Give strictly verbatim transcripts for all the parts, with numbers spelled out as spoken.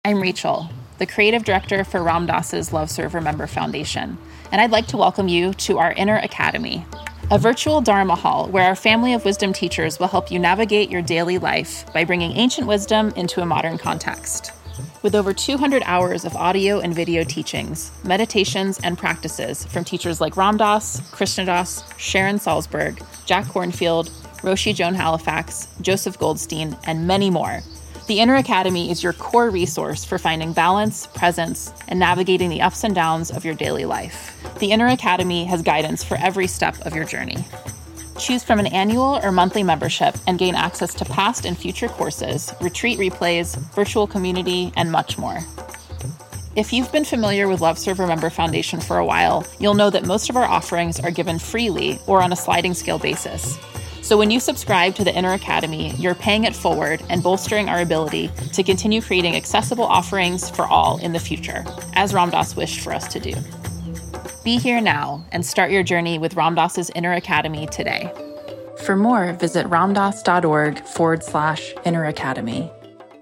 I'm Rachel, the creative director for Ram Dass's Love Serve Remember Foundation, and I'd like to welcome you to our Inner Academy, a virtual Dharma hall where our family of wisdom teachers will help you navigate your daily life by bringing ancient wisdom into a modern context. With over two hundred hours of audio and video teachings, meditations, and practices from teachers like Ram Dass, Krishna Das, Sharon Salzberg, Jack Kornfield, Roshi Joan Halifax, Joseph Goldstein, and many more, the Inner Academy is your core resource for finding balance, presence, and navigating the ups and downs of your daily life. The Inner Academy has guidance for every step of your journey. Choose from an annual or monthly membership and gain access to past and future courses, retreat replays, virtual community, and much more. If you've been familiar with Love Serve Remember Foundation for a while, you'll know that most of our offerings are given freely or on a sliding scale basis. So when you subscribe to the Inner Academy, you're paying it forward and bolstering our ability to continue creating accessible offerings for all in the future, as Ram Dass wished for us to do. Be here now and start your journey with Ram Dass's Inner Academy today. For more, visit ramdass.org forward slash Inner Academy.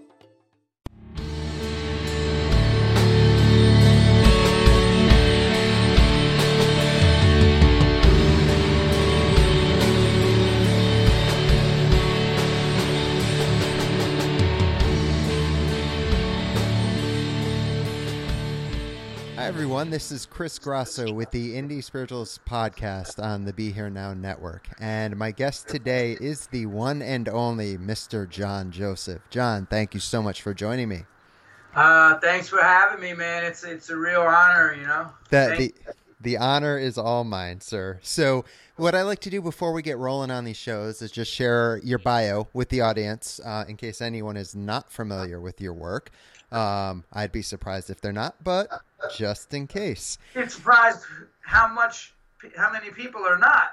Everyone, this is Chris Grasso with the Indie Spiritualist podcast on the Be Here Now network, and my guest today is the one and only Mister John Joseph. John, thank you so much for joining me. Uh, thanks for having me, man. It's it's a real honor, you know. The, the the honor is all mine, sir. So what I like to do before we get rolling on these shows is just share your bio with the audience, uh, in case anyone is not familiar with your work. Um, I'd be surprised if they're not, but just in case. You're surprised how much, how many people are not.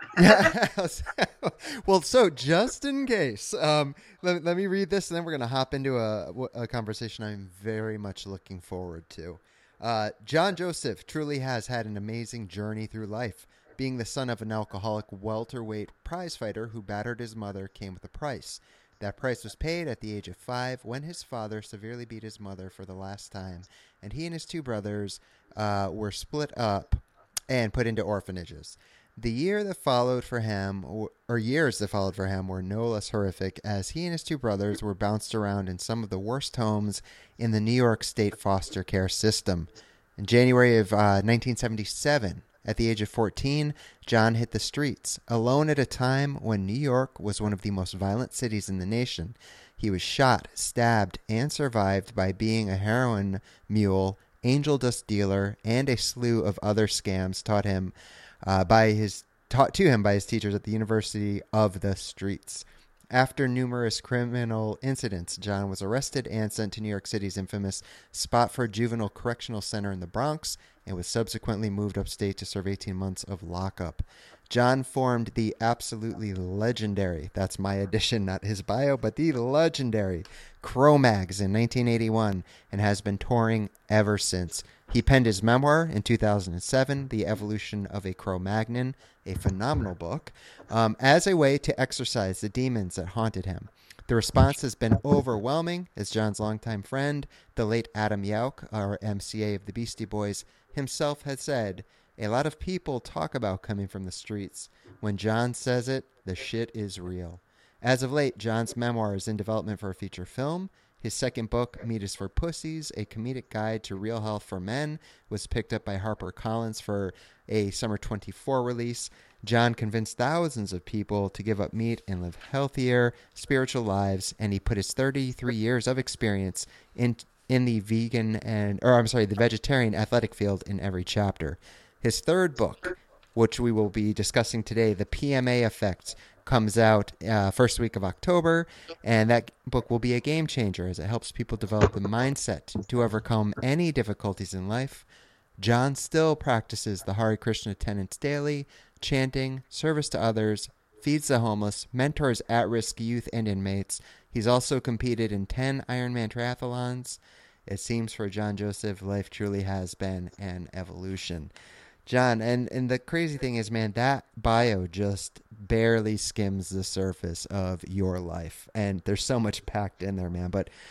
Well, so just in case, um, let, let me read this, and then we're going to hop into a, a conversation I'm very much looking forward to. Uh, John Joseph truly has had an amazing journey through life. Being the son of an alcoholic welterweight prize fighter who battered his mother came with a price. That price was paid at the age of five when his father severely beat his mother for the last time, and he and his two brothers uh, were split up and put into orphanages. The year that followed for him, or years that followed for him, were no less horrific, as he and his two brothers were bounced around in some of the worst homes in the New York State foster care system. In January of uh, nineteen seventy-seven, at the age of fourteen, John hit the streets, alone at a time when New York was one of the most violent cities in the nation. He was shot, stabbed, and survived by being a heroin mule, angel dust dealer, and a slew of other scams taught him uh, by his taught to him by his teachers at the University of the Streets. After numerous criminal incidents, John was arrested and sent to New York City's infamous Spofford Juvenile Correctional Center in the Bronx, and was subsequently moved upstate to serve eighteen months of lockup. John formed the absolutely legendary, that's my addition, not his bio, but the legendary Cro-Mags in nineteen eighty-one, and has been touring ever since. He penned his memoir in two thousand seven, The Evolution of a Cro-Magnon, a phenomenal book, um, as a way to exorcise the demons that haunted him. The response has been overwhelming, as John's longtime friend, the late Adam Yauch, our M C A of the Beastie Boys, himself had said, "A lot of people talk about coming from the streets. When John says it, the shit is real." As of late, John's memoir is in development for a feature film. His second book, Meat is for Pussies, A Comedic Guide to Real Health for Men, was picked up by HarperCollins for a summer twenty-four release. John convinced thousands of people to give up meat and live healthier, spiritual lives, and he put his thirty-three years of experience in in the vegan and, or I'm sorry, the vegetarian athletic field in every chapter. His third book, which we will be discussing today, The P M A Effect, comes out uh, first week of October, and that book will be a game changer as it helps people develop the mindset to overcome any difficulties in life. John still practices the Hare Krishna tenets daily, chanting, service to others, feeds the homeless, mentors at-risk youth and inmates. He's also competed in ten Ironman triathlons. It seems for John Joseph, life truly has been an evolution. John, and, and the crazy thing is, man, that bio just barely skims the surface of your life. And there's so much packed in there, man. But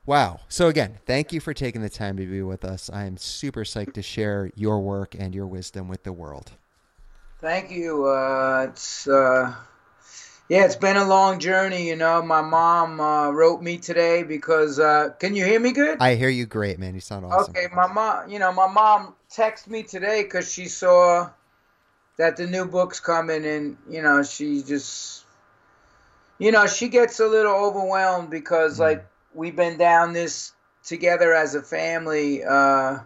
Wow. So again, thank you for taking the time to be with us. I am super psyched to share your work and your wisdom with the world. Thank you. Uh, it's uh, yeah, it's been a long journey. You know, my mom uh, wrote me today because uh, can you hear me good? I hear you great, man. You sound awesome. Okay, my mom. You know, my mom texted me today because she saw that the new book's coming, and you know, she just, you know, she gets a little overwhelmed because mm. like we've been down this together as a family. Uh,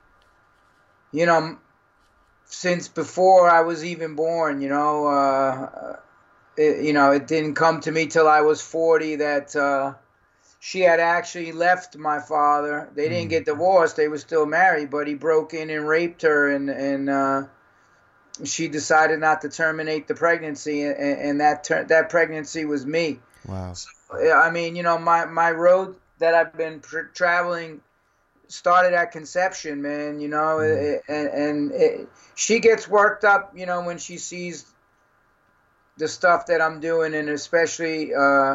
you know. Since before I was even born, you know, uh, it, you know, it didn't come to me till I was forty that uh, she had actually left my father. They didn't get divorced; they were still married, but he broke in and raped her, and and uh, she decided not to terminate the pregnancy, and, and that ter- that pregnancy was me. Wow. So, I mean, you know, my my road that I've been pr- traveling started at conception, man, you know, mm. it, and, and it, she gets worked up, you know, when she sees the stuff that I'm doing, and especially uh,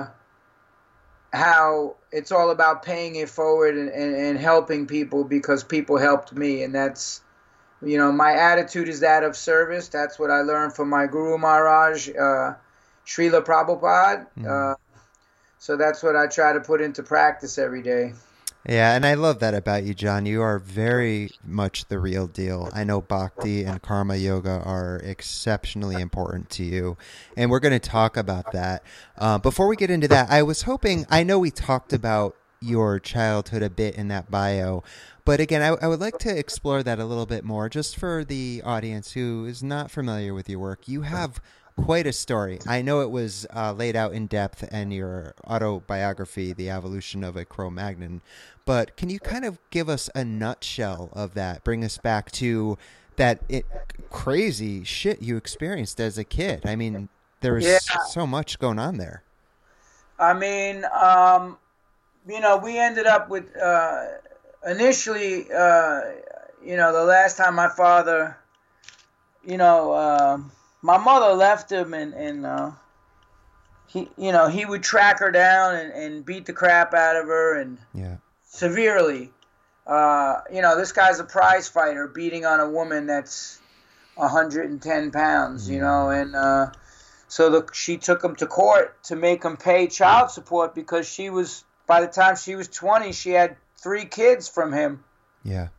how it's all about paying it forward and, and, and helping people because people helped me. And that's, you know, my attitude is that of service. That's what I learned from my Guru Maharaj, uh, Srila Prabhupada. Mm. Uh, so that's what I try to put into practice every day. Yeah, and I love that about you, John. You are very much the real deal. I know Bhakti and Karma Yoga are exceptionally important to you, and we're going to talk about that. Uh, before we get into that, I was hoping, I know we talked about your childhood a bit in that bio, but again, I, I would like to explore that a little bit more, just for the audience who is not familiar with your work. You have quite a story. I know it was uh, laid out in depth in your autobiography, The Evolution of a Cro-Magnon, but can you kind of give us a nutshell of that? Bring us back to that it, crazy shit you experienced as a kid. I mean, there was yeah. so much going on there. I mean, um, you know, we ended up with, uh, initially, uh, you know, the last time my father, you know, uh, my mother left him, and, and uh, he, you know, he would track her down and, and beat the crap out of her, and yeah. severely. Uh, you know, this guy's a prize fighter beating on a woman that's one hundred ten pounds, you know, and uh, so the, she took him to court to make him pay child support because she was, by the time she was twenty, she had three kids from him. Yeah.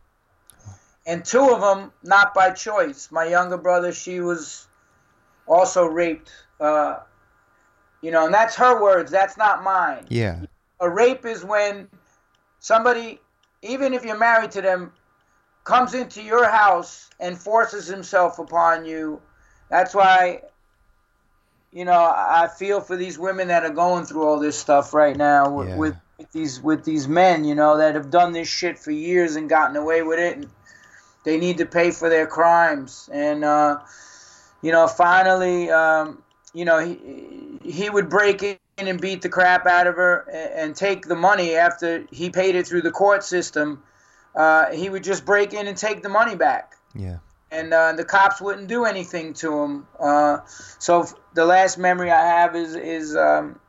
And two of them not by choice. My younger brother, she was also raped, uh, you know, and that's her words. That's not mine. Yeah. A rape is when somebody, even if you're married to them, comes into your house and forces himself upon you. That's why, you know, I feel for these women that are going through all this stuff right now with, yeah. with, with these with these men, you know, that have done this shit for years and gotten away with it. And they need to pay for their crimes. And, uh, you know, finally, um, you know, he, he would break in and beat the crap out of her and, and take the money after he paid it through the court system. Uh, he would just break in and take the money back. Yeah. And uh, the cops wouldn't do anything to him. Uh, so the last memory I have is, is um,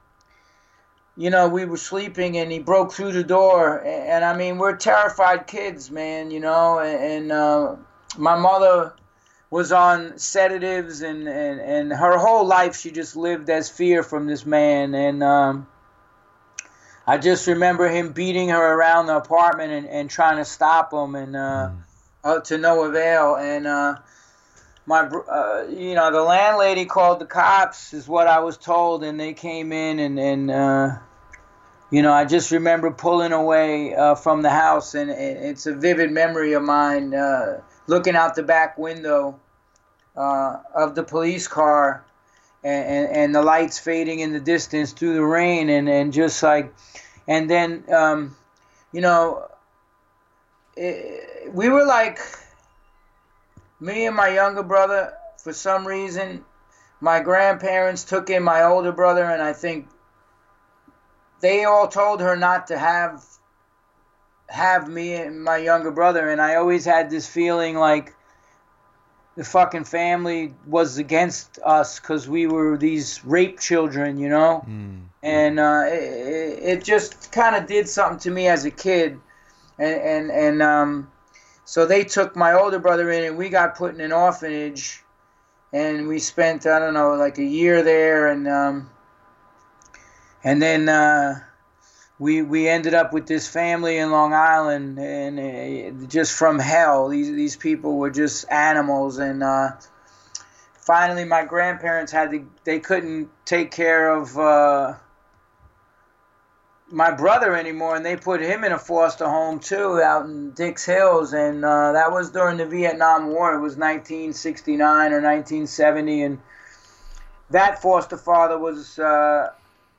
you know, we were sleeping and he broke through the door. And, and I mean, we're terrified kids, man, you know, and, and uh, my mother was on sedatives, and, and, and her whole life she just lived as fear from this man. And um, I just remember him beating her around the apartment and, and trying to stop him, and uh, uh, to no avail. And uh, my, uh, you know, the landlady called the cops, is what I was told, and they came in, and, and uh, you know, I just remember pulling away uh, from the house, and, and it's a vivid memory of mine, uh, looking out the back window uh, of the police car, and, and, and the lights fading in the distance through the rain, and, and just like, and then, um, you know, it, we were like, me and my younger brother, for some reason, my grandparents took in my older brother, and I think they all told her not to have have me and my younger brother, and I always had this feeling like the fucking family was against us because we were these rape children, you know? Mm. and uh, it, it just kind of did something to me as a kid, and and and um, so they took my older brother in, and we got put in an orphanage, and we spent I don't know like a year there, and um, and then uh, we we ended up with this family in Long Island, and uh, just from hell. These these people were just animals, and uh, finally my grandparents had to. They couldn't take care of uh, my brother anymore, and they put him in a foster home too, out in Dix Hills, and uh, that was during the Vietnam War. It was nineteen sixty-nine or nineteen seventy, and that foster father was uh,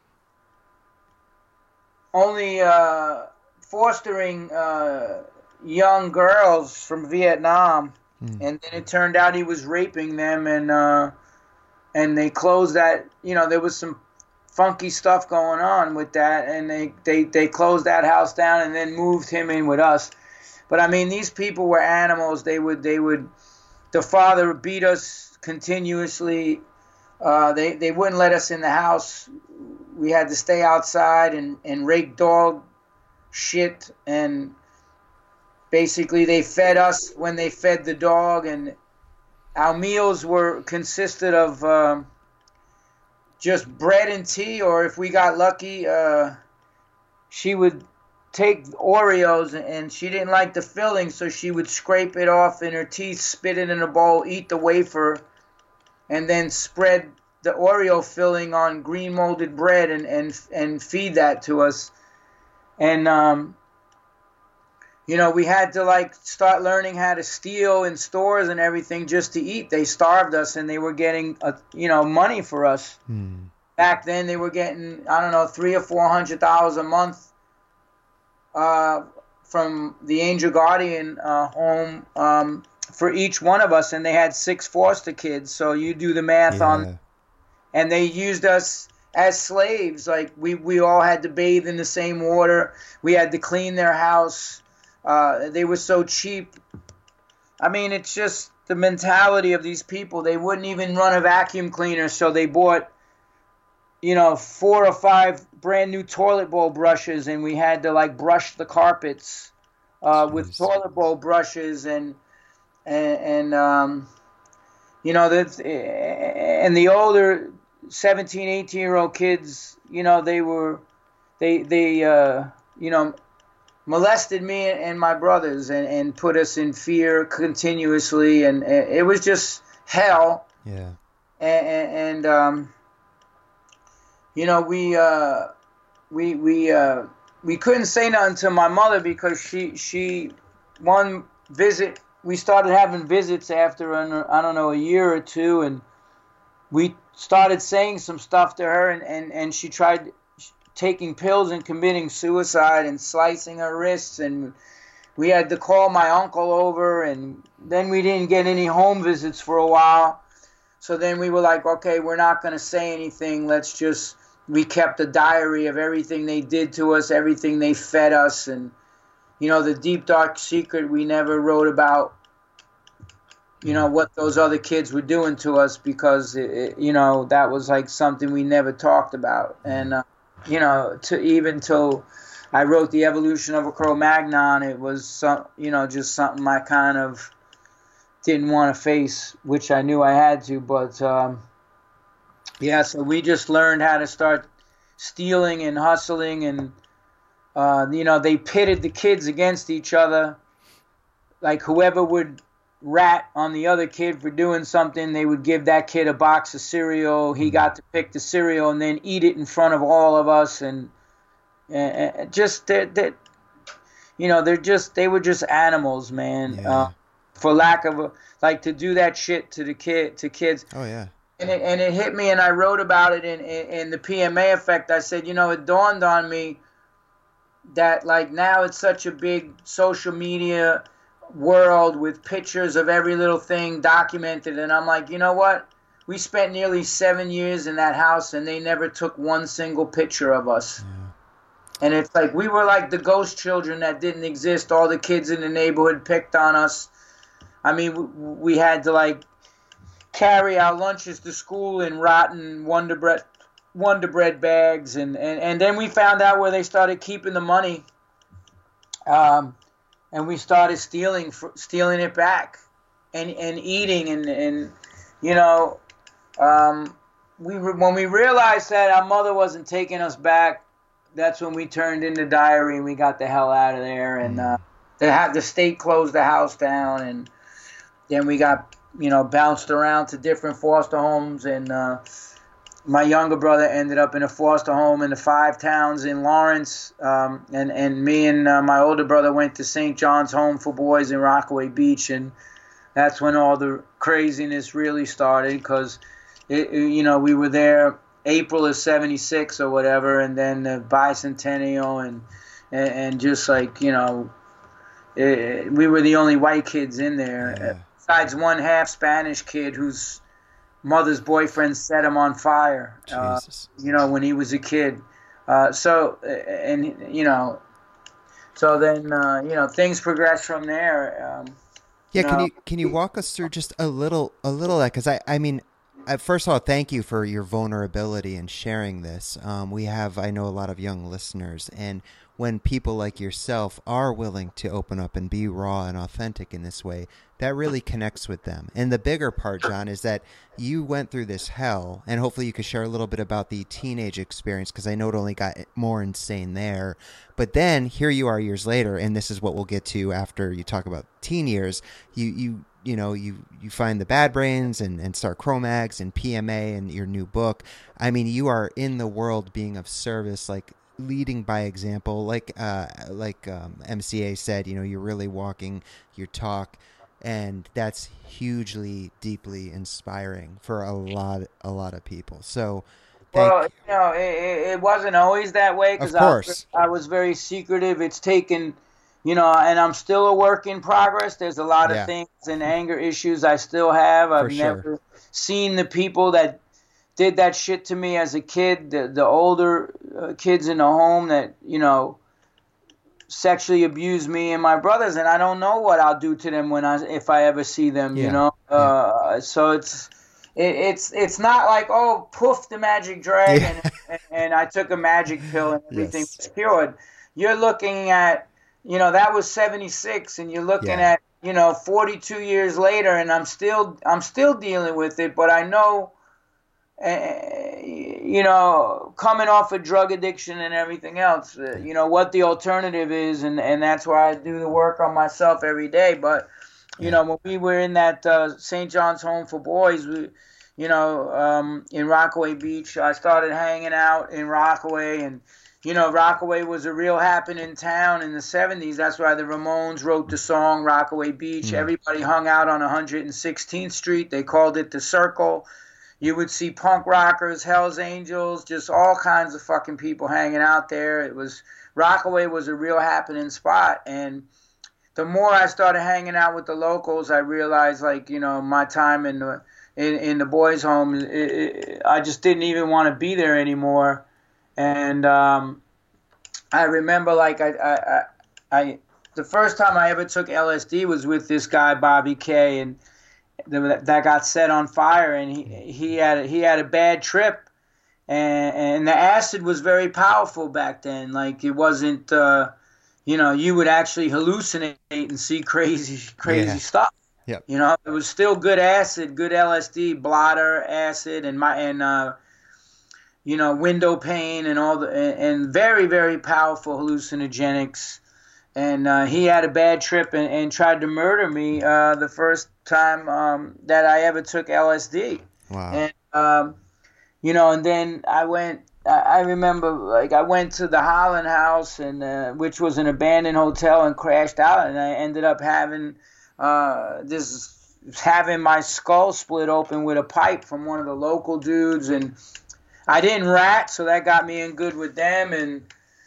only uh, fostering uh, young girls from Vietnam, mm. and then it turned out he was raping them, and uh, and they closed that. You know, there was some funky stuff going on with that, and they, they, they closed that house down and then moved him in with us. But I mean, these people were animals. They would they would the father beat us continuously. Uh, they they wouldn't let us in the house. We had to stay outside and, and rake dog shit, and basically they fed us when they fed the dog, and our meals were consisted of um, just bread and tea, or if we got lucky, uh, she would take Oreos, and she didn't like the filling, so she would scrape it off in her teeth, spit it in a bowl, eat the wafer, and then spread the Oreo filling on green molded bread and and and feed that to us. And um, you know, we had to like start learning how to steal in stores and everything just to eat. They starved us, and they were getting a, you know money for us. Hmm. Back then, they were getting I don't know three or four hundred dollars a month uh, from the Angel Guardian uh, home um, for each one of us, and they had six foster kids. So you do the math yeah. on. And they used us as slaves. Like we, we all had to bathe in the same water. We had to clean their house. Uh, they were so cheap. I mean, it's just the mentality of these people. They wouldn't even run a vacuum cleaner, so they bought, you know, four or five brand new toilet bowl brushes, and we had to like brush the carpets uh, with toilet bowl brushes, and and, and um, you know that, and the older seventeen, eighteen year old kids, you know, they were, they, they, uh, you know, molested me and my brothers, and, and put us in fear continuously. And, and it was just hell. Yeah. And, and um, you know, we, uh, we, we, uh, we couldn't say nothing to my mother because she, she, one visit, we started having visits after, I don't know, a year or two. And we started saying some stuff to her, and, and, and she tried taking pills and committing suicide and slicing her wrists, and we had to call my uncle over, and then we didn't get any home visits for a while. So then we were like, okay, we're not going to say anything. Let's just, we kept a diary of everything they did to us, everything they fed us, and, you know, the deep, dark secret we never wrote about, you know, what those other kids were doing to us, because, it, it, you know, that was like something we never talked about. And, uh, you know, to even till I wrote The Evolution of a Cro-Magnon, it was, some, you know, just something I kind of didn't want to face, which I knew I had to. But, um, yeah, so we just learned how to start stealing and hustling. And, uh, you know, they pitted the kids against each other. Like whoever would rat on the other kid for doing something, they would give that kid a box of cereal. He got to pick the cereal and then eat it in front of all of us, and, and just that, that, you know, they're just they were just animals, man. Yeah. Uh, for lack of a like to do that shit to the kid to kids. Oh yeah. And it and it hit me, and I wrote about it in in, in the P M A Effect. I said, you know, it dawned on me that like now it's such a big social media world with pictures of every little thing documented, and I'm like, you know what, we spent nearly seven years in that house and they never took one single picture of us. Yeah. And it's like we were like the ghost children that didn't exist. All the kids in the neighborhood picked on us. I mean, we, we had to like carry our lunches to school in rotten Wonder Bread Wonder Bread bags, and, and, and then we found out where they started keeping the money, um, and we started stealing stealing it back, and and eating, and and you know, um, we when we realized that our mother wasn't taking us back, that's when we turned in the diary and we got the hell out of there, and uh, the the state closed the house down, and then we got you know bounced around to different foster homes, and. Uh, My younger brother ended up in a foster home in the Five Towns in Lawrence, um, and and me and uh, my older brother went to Saint John's Home for Boys in Rockaway Beach, and that's when all the craziness really started, because you know we were there April of seventy-six or whatever, and then the bicentennial, and and, and just like you know, it, we were the only white kids in there, Yeah. besides one half Spanish kid who's mother's boyfriend set him on fire, uh, you know, when he was a kid. Uh, so, and, you know, so then, uh, you know, things progressed from there. Um, yeah. you Can know. you, can you walk us through just a little, a little of that? Cause I, I mean, I, first of all, thank you for your vulnerability and sharing this. Um, we have, I know a lot of young listeners, and when people like yourself are willing to open up and be raw and authentic in this way, that really connects with them. And the bigger part, John, is that you went through this hell, and hopefully you could share a little bit about the teenage experience, because I know it only got more insane there. But then here you are years later, and this is what we'll get to after you talk about teen years. You you you know you you find the Bad Brains and and start Cro-Mags and P M A and your new book. I mean, you are in the world being of service, like leading by example, like uh like um, M C A said. You know, you're really walking your talk. And that's hugely, deeply inspiring for a lot, a lot of people. So, thank Well, you. you know, it, it wasn't always that way, because Of course. I, I was very secretive. It's taken, you know, and I'm still a work in progress. There's a lot Yeah. of things and anger issues I still have. I've For sure. never seen the people that did that shit to me as a kid, the, the older uh, kids in the home that, you know, sexually abused me and my brothers, and I don't know what I'll do to them when I if I ever see them, Yeah. you know. Yeah. Uh, so it's it, it's it's not like, oh, poof, the magic dragon, Yeah. and, and I took a magic pill and everything Yes. was cured. You're looking at, you know, that was seventy-six, and you're looking Yeah. at, you know, forty-two years later, and I'm still I'm still dealing with it, but I know. Uh, you know, coming off of drug addiction and everything else, uh, you know, what the alternative is, and, and that's why I do the work on myself every day. But, you Yeah. know, when we were in that uh, Saint John's Home for Boys, we, you know, um, in Rockaway Beach, I started hanging out in Rockaway, and, you know, Rockaway was a real happening town in the seventies. That's why the Ramones wrote the song Rockaway Beach. Mm. Everybody hung out on one hundred sixteenth Street. They called it the Circle. You would see punk rockers, Hell's Angels, just all kinds of fucking people hanging out there. It was Rockaway was a real happening spot, and the more I started hanging out with the locals, I realized, like, you know, my time in the in, in the boys' home, it, it, I just didn't even want to be there anymore. And um, I remember, like, I, I, I, I the first time I ever took L S D was with this guy Bobby Kay, and that got set on fire, and he he had a, he had a bad trip, and and the acid was very powerful back then. Like, it wasn't, uh, you know, you would actually hallucinate and see crazy crazy Yeah. stuff. Yep. You know, it was still good acid, good L S D, blotter acid, and my and uh, you know, window pane and all the and, and very very powerful hallucinogenics. And uh, he had a bad trip and, and tried to murder me uh, the first time um, that I ever took L S D. Wow. And, um, you know, and then I went, I, I remember, like, I went to the Holland House, and uh, which was an abandoned hotel, and crashed out. And I ended up having uh, this, having my skull split open with a pipe from one of the local dudes. And I didn't rat, so that got me in good with them. And,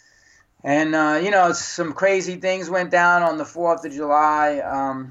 And, uh, you know, some crazy things went down on the fourth of July, um,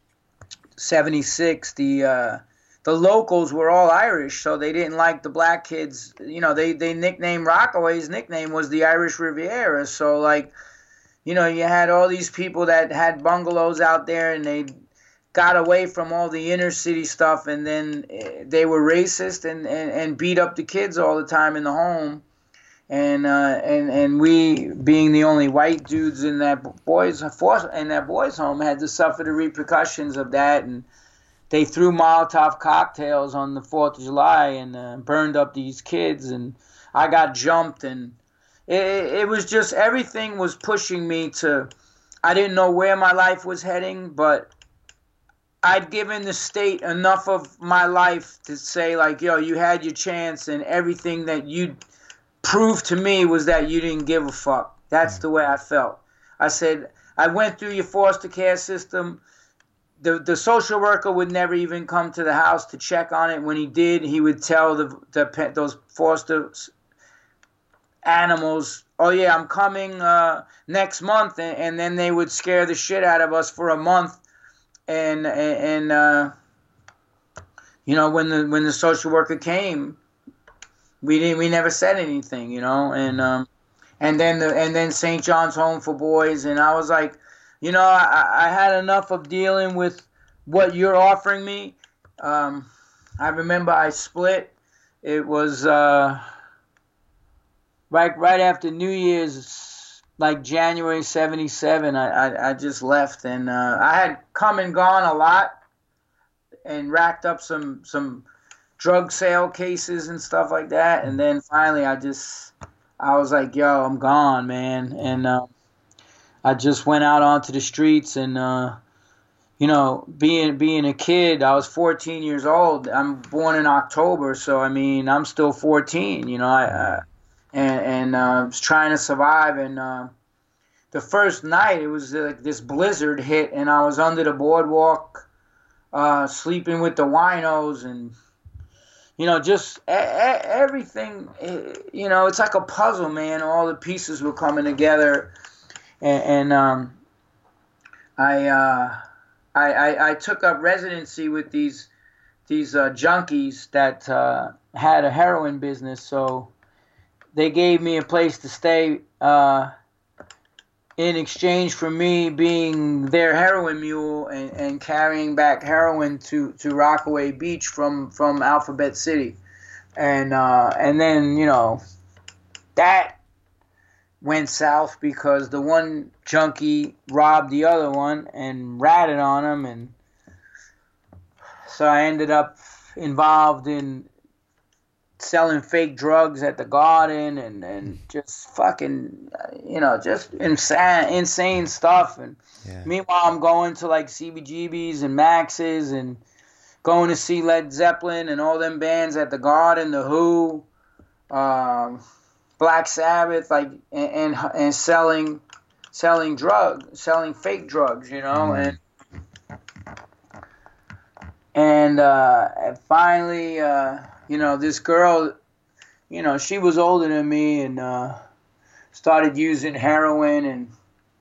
seventy-six. The uh, the locals were all Irish, so they didn't like the black kids. You know, they, they nicknamed Rockaway's nickname was the Irish Riviera. So, like, you know, you had all these people that had bungalows out there, and they'd got away from all the inner city stuff, and then they were racist and, and, and beat up the kids all the time in the home. And uh, and and we, being the only white dudes in that boys in that boys' home, had to suffer the repercussions of that. And they threw Molotov cocktails on the Fourth of July and uh, burned up these kids. And I got jumped, and it, it was just, everything was pushing me to. I didn't know where my life was heading, but I'd given the state enough of my life to say, like, yo, you had your chance, and everything that you proved to me was that you didn't give a fuck. That's the way I felt. I said, I went through your foster care system. The the social worker would never even come to the house to check on it. When he did, he would tell the, the pet, those foster animals, oh, yeah, I'm coming uh, next month. And, and then they would scare the shit out of us for a month. And, and uh, you know, when the when the social worker came, we didn't we never said anything, you know. And um, and then the and then Saint John's Home for Boys, and I was like, you know, I, I had enough of dealing with what you're offering me. Um, I remember I split. It was uh, right right after New Year's, like January seventy-seven. I, I, I just left, and uh, I had come and gone a lot and racked up some some drug sale cases and stuff like that. And then finally I just, I was like, yo, I'm gone, man. And uh, I just went out onto the streets, and, uh, you know, being being a kid, I was fourteen years old. I'm born in October, so, I mean, I'm still fourteen, you know, I, uh, and, and uh, was trying to survive. And uh, the first night, it was like this blizzard hit, and I was under the boardwalk, uh, sleeping with the winos, and you know, just a- a- everything, you know, it's like a puzzle, man. All the pieces were coming together. And, and um, I, uh, I, I I took up residency with these these uh, junkies that uh, had a heroin business. So they gave me a place to stay uh, in exchange for me being their heroin mule and, and carrying back heroin to, to Rockaway Beach from, from Alphabet City. And uh, and then, you know, that went south because the one junkie robbed the other one and ratted on him. And so I ended up involved in selling fake drugs at the Garden, and, and just fucking, you know, just insane, insane stuff. And yeah. Meanwhile, I'm going to like C B G B's and Max's and going to see Led Zeppelin and all them bands at the Garden, The Who, um, Black Sabbath, like, and, and and selling selling drugs, selling fake drugs, you know. Mm. And and uh, and finally, uh, you know, this girl, you know, she was older than me, and uh, started using heroin, and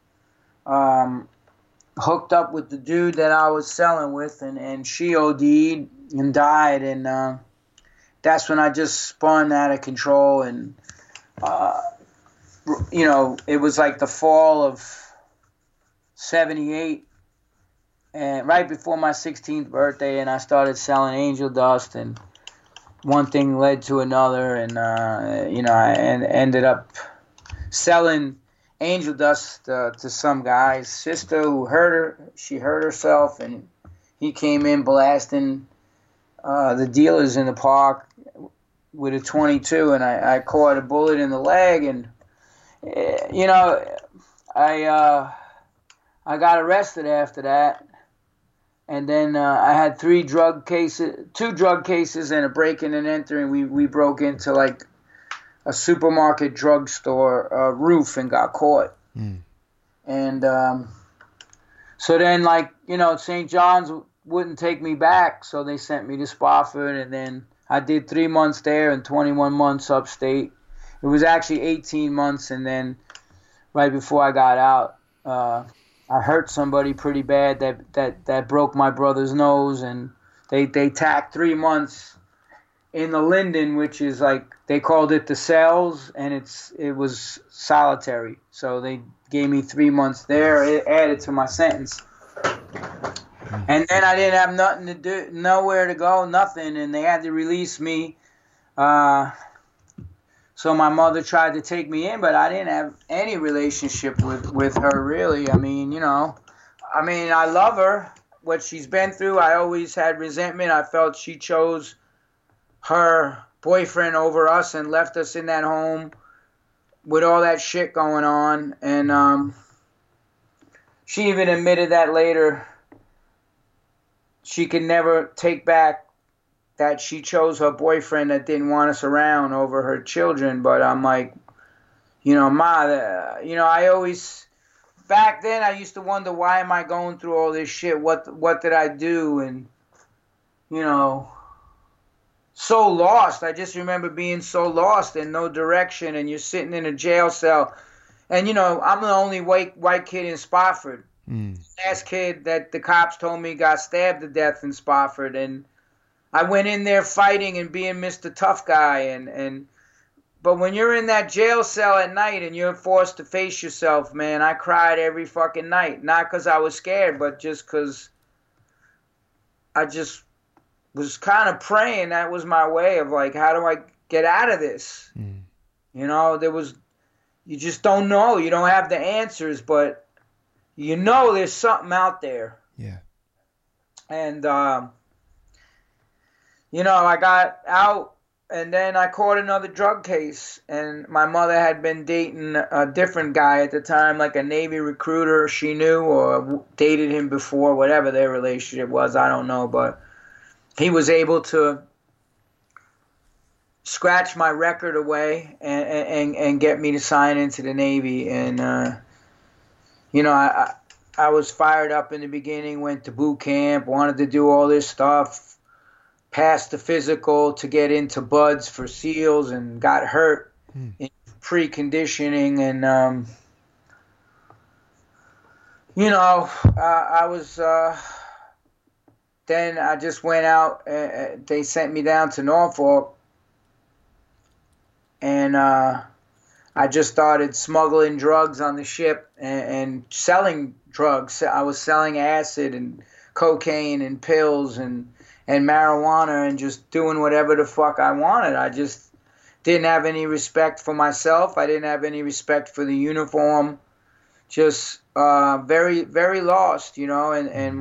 um, hooked up with the dude that I was selling with, and, and she O D'd and died, and uh, that's when I just spun out of control. And uh, you know, it was like the fall of seventy-eight, and right before my sixteenth birthday, and I started selling angel dust, and one thing led to another, and uh, you know, I en- ended up selling angel dust uh, to some guy's sister who hurt her. She hurt herself, and he came in blasting uh, the dealers in the park with a twenty-two, and I, I caught a bullet in the leg, and uh, you know, I uh, I got arrested after that. And then uh, I had three drug cases, two drug cases, and a break-in and entering. We we broke into like a supermarket drugstore uh, roof and got caught. Mm. And um, so then, like, you know, Saint John's wouldn't take me back, so they sent me to Spofford, and then I did three months there and twenty-one months upstate. It was actually eighteen months, and then right before I got out, uh, I hurt somebody pretty bad that, that, that broke my brother's nose, and they, they tacked three months in the Linden, which is like, they called it the cells, and it's it was solitary. So they gave me three months there, it added to my sentence. And then I didn't have nothing to do, nowhere to go, nothing, and they had to release me. Uh, so my mother tried to take me in, but I didn't have any relationship with, with her, really. I mean, you know, I mean, I love her, what she's been through. I always had resentment. I felt she chose her boyfriend over us and left us in that home with all that shit going on. And um, she even admitted that later. She could never take back that she chose her boyfriend that didn't want us around over her children. But I'm like, you know, Ma, uh, you know, I always, back then I used to wonder, why am I going through all this shit? What, what did I do? And, you know, so lost. I just remember being so lost and no direction, and you're sitting in a jail cell. And, you know, I'm the only white, white kid in Spofford. Mm. Last kid that the cops told me got stabbed to death in Spofford, and I went in there fighting and being Mister Tough Guy, and, and but when you're in that jail cell at night and you're forced to face yourself, man, I cried every fucking night. Not because I was scared, but just because I just was kind of praying. That was my way of like, how do I get out of this? Mm. You know, there was, you just don't know. You don't have the answers, but you know there's something out there. Yeah. And, um, you know, I got out, and then I caught another drug case. And my mother had been dating a different guy at the time, like a Navy recruiter she knew or dated him before, whatever their relationship was, I don't know. But he was able to scratch my record away and, and, and get me to sign into the Navy. And, uh, you know, I, I was fired up in the beginning, went to boot camp, wanted to do all this stuff, passed the physical to get into buds for SEALs, and got hurt hmm. in pre-conditioning. And, um, you know, uh, I was, uh, then I just went out, uh, they sent me down to Norfolk, and, uh, I just started smuggling drugs on the ship and, and selling drugs. I was selling acid and cocaine and pills and, and marijuana and just doing whatever the fuck I wanted. I just didn't have any respect for myself. I didn't have any respect for the uniform. Just uh, very, very lost, you know, and, and,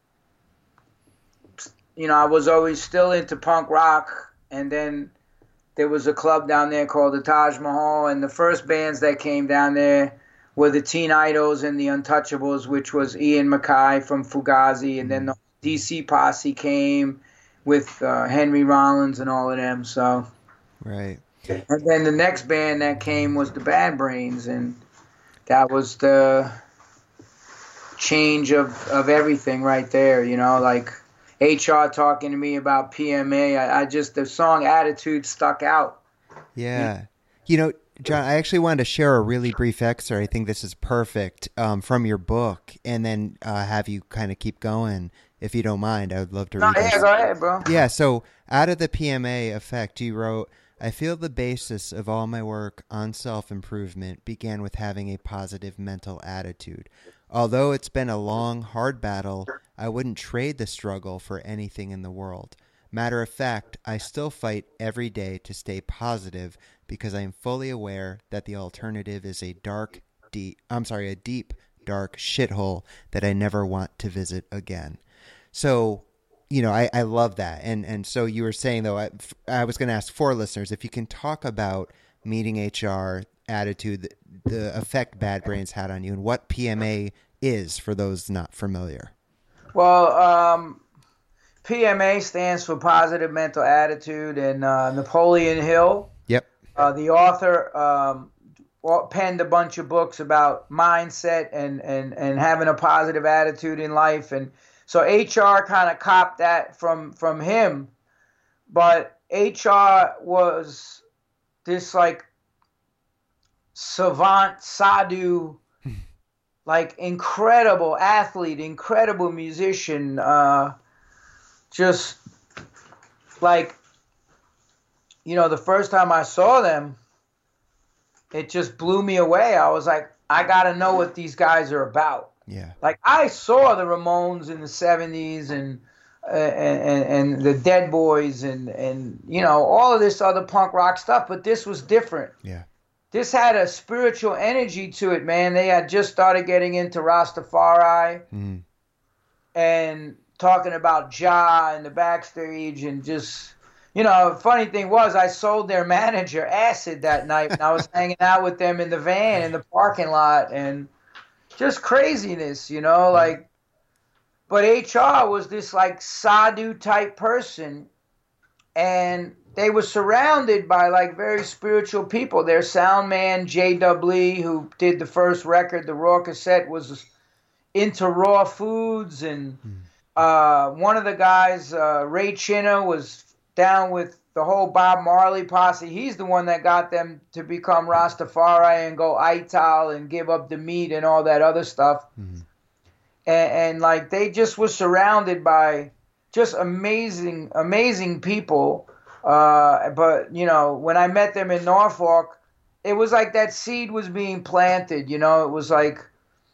you know, I was always still into punk rock. And then there was a club down there called the Taj Mahal, and the first bands that came down there were the Teen Idols and the Untouchables, which was Ian MacKaye from Fugazi, and then the D C Posse came with uh, Henry Rollins and all of them. So, right. And then the next band that came was the Bad Brains, and that was the change of, of everything right there, you know, like H R talking to me about P M A. I, I just, the song Attitude stuck out. Yeah. You know, John, I actually wanted to share a really brief excerpt. I think this is perfect um, from your book, and then uh, have you kind of keep going, if you don't mind. I would love to read no, this. Yeah, go ahead, bro. Yeah, so out of the P M A effect, you wrote, I feel the basis of all my work on self-improvement began with having a positive mental attitude. Although it's been a long, hard battle, I wouldn't trade the struggle for anything in the world. Matter of fact, I still fight every day to stay positive because I am fully aware that the alternative is a dark, deep, I'm sorry, a deep, dark shithole that I never want to visit again. So, you know, I, I love that. And and so you were saying, though, I, I was going to ask for listeners, if you can talk about meeting H R, attitude, the, the effect Bad Brains had on you, and what P M A is for those not familiar. Well, um, P M A stands for Positive Mental Attitude, and uh, Napoleon Hill, yep, uh, the author, um, penned a bunch of books about mindset and, and, and having a positive attitude in life. And so H R kind of copped that from, from him, but H R was this like savant sadhu, like incredible athlete, incredible musician, uh, just like, you know, the first time I saw them, it just blew me away. I was like, I got to know what these guys are about. Yeah. Like I saw the Ramones in the seventies and uh, and, and the Dead Boys and and you know all of this other punk rock stuff, but this was different. Yeah. This had a spiritual energy to it, man. They had just started getting into Rastafari Mm. and talking about Jah in the backstage and just, you know, funny thing was I sold their manager acid that night and I was hanging out with them in the van in the parking lot and just craziness, you know, like, but H R was this like sadhu type person and they were surrounded by like very spiritual people. Their sound man, J W Lee, who did the first record, the Raw cassette, was into raw foods. And uh, one of the guys, uh, Ray Chinna, was down with the whole Bob Marley posse. He's the one that got them to become Rastafari and go Ital and give up the meat and all that other stuff. Mm-hmm. And, and like they just were surrounded by just amazing, amazing people. Uh, but, you know, when I met them in Norfolk, it was like that seed was being planted, you know, it was like,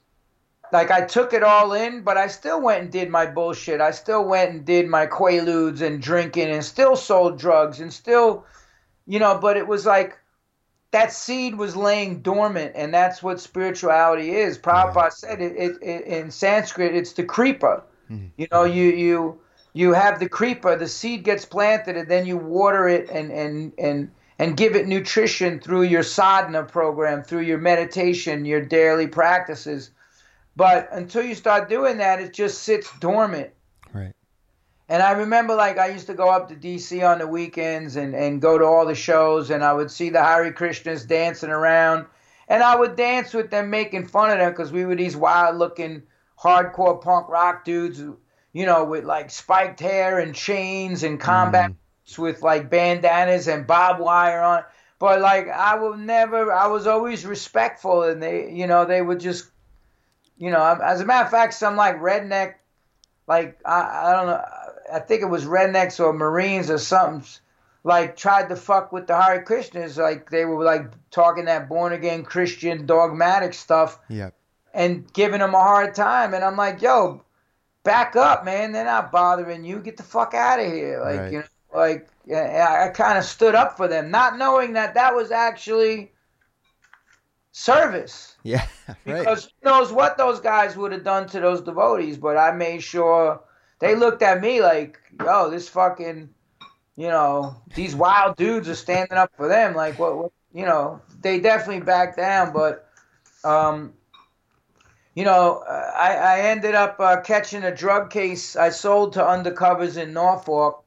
like I took it all in, but I still went and did my bullshit. I still went and did my Quaaludes and drinking and still sold drugs and still, you know, but it was like that seed was laying dormant, and that's what spirituality is. Prabhupada yeah. said it, it, it in Sanskrit, it's the creeper. Mm-hmm. You know, you, you, you have the creeper, the seed gets planted, and then you water it and, and, and, and give it nutrition through your sadhana program, through your meditation, your daily practices. But until you start doing that, it just sits dormant. Right. And I remember, like, I used to go up to D C on the weekends and, and go to all the shows, and I would see the Hare Krishnas dancing around. And I would dance with them, making fun of them, because we were these wild-looking, hardcore punk rock dudes, who, you know, with, like, spiked hair and chains and combat mm. with, like, bandanas and barbed wire on. But, like, I will never, I was always respectful, and they, you know, they would just... You know, as a matter of fact, some like redneck, like, I, I don't know, I think it was rednecks or Marines or something, like tried to fuck with the Hare Krishnas. Like they were like talking that born again Christian dogmatic stuff yep. and giving them a hard time. And I'm like, yo, back up, man. They're not bothering you. Get the fuck out of here. Like, right. you know, like I, I kind of stood up for them, not knowing that that was actually service. Yeah, right. Because who knows what those guys would have done to those devotees, but I made sure they looked at me like, yo, this fucking, you know, these wild dudes are standing up for them. Like, what, what you know, they definitely backed down, but, um, you know, I, I ended up uh, catching a drug case I sold to undercovers in Norfolk.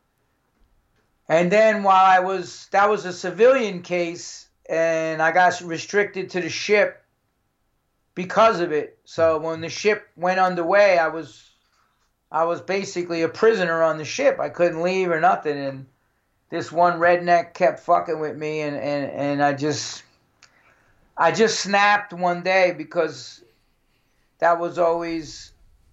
And then while I was, that was a civilian case, and I got restricted to the ship because of it. So when the ship went underway, I was I was basically a prisoner on the ship. I couldn't leave or nothing. And this one redneck kept fucking with me, and, and, and I just I just snapped one day because that was always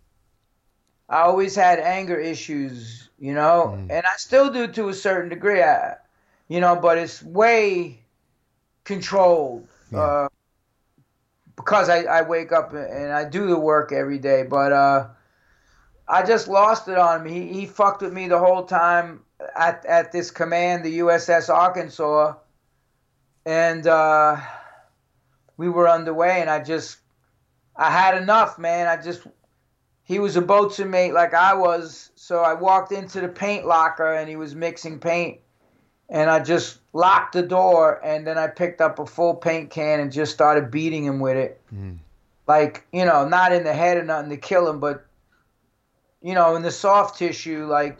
I always had anger issues, you know, mm. and I still do to a certain degree. I, you know, but it's way controlled. Yeah. Uh, because I, I wake up and I do the work every day. But uh, I just lost it on him. He, he fucked with me the whole time at, at this command, the U S S Arkansas. And uh, we were underway, and I just, I had enough, man. I just, he was a boatswain mate like I was. So I walked into the paint locker, and he was mixing paint. And I just locked the door, and then I picked up a full paint can and just started beating him with it. Mm. Like, you know, not in the head or nothing to kill him, but, you know, in the soft tissue, like,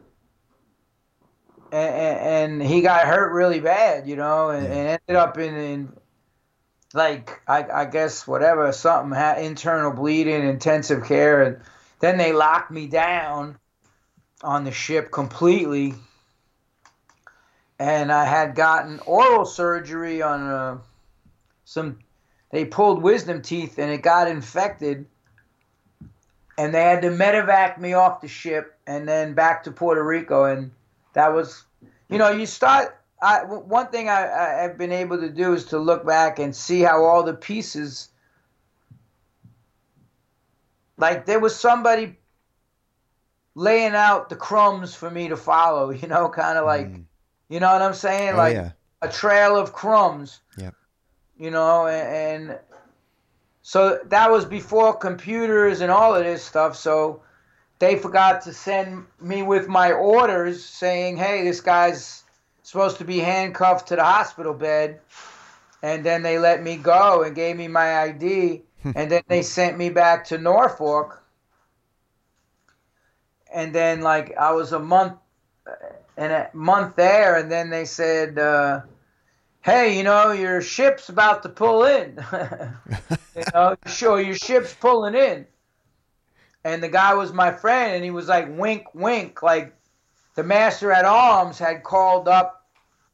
and, and he got hurt really bad, you know, and, and ended up in, in like, I, I guess, whatever, something, had internal bleeding, intensive care. And then they locked me down on the ship completely. And I had gotten oral surgery on uh, some, they pulled wisdom teeth and it got infected. And they had to medevac me off the ship and then back to Puerto Rico. And that was, you know, you start, I, one thing I, I, I've been able to do is to look back and see how all the pieces like there was somebody laying out the crumbs for me to follow, you know, kind of like, Mm. you know what I'm saying? Oh, Like yeah. a trail of crumbs, Yep. you know, and, and so that was before computers and all of this stuff. So they forgot to send me with my orders saying, hey, this guy's supposed to be handcuffed to the hospital bed. And then they let me go and gave me my I D. And then they sent me back to Norfolk. And then, like, I was a month and a month there. And then they said, uh, hey, you know, your ship's about to pull in. You know, sure, your ship's pulling in. And the guy was my friend, and he was like, wink, wink. Like, the master at arms had called up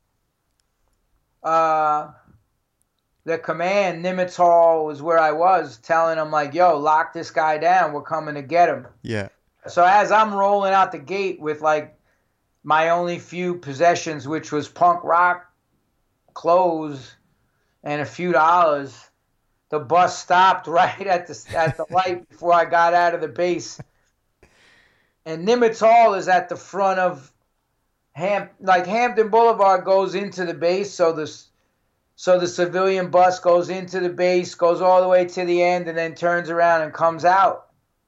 uh, the command. Nimitz Hall was where I was, telling him, like, yo, lock this guy down. We're coming to get him. Yeah. So as I'm rolling out the gate with, like, my only few possessions, which was punk rock clothes and a few dollars, the bus stopped right at the at the light before I got out of the base. And Nimitz Hall is at the front of Ham, like Hampton Boulevard goes into the base, so the so the civilian bus goes into the base, goes all the way to the end, and then turns around and comes out.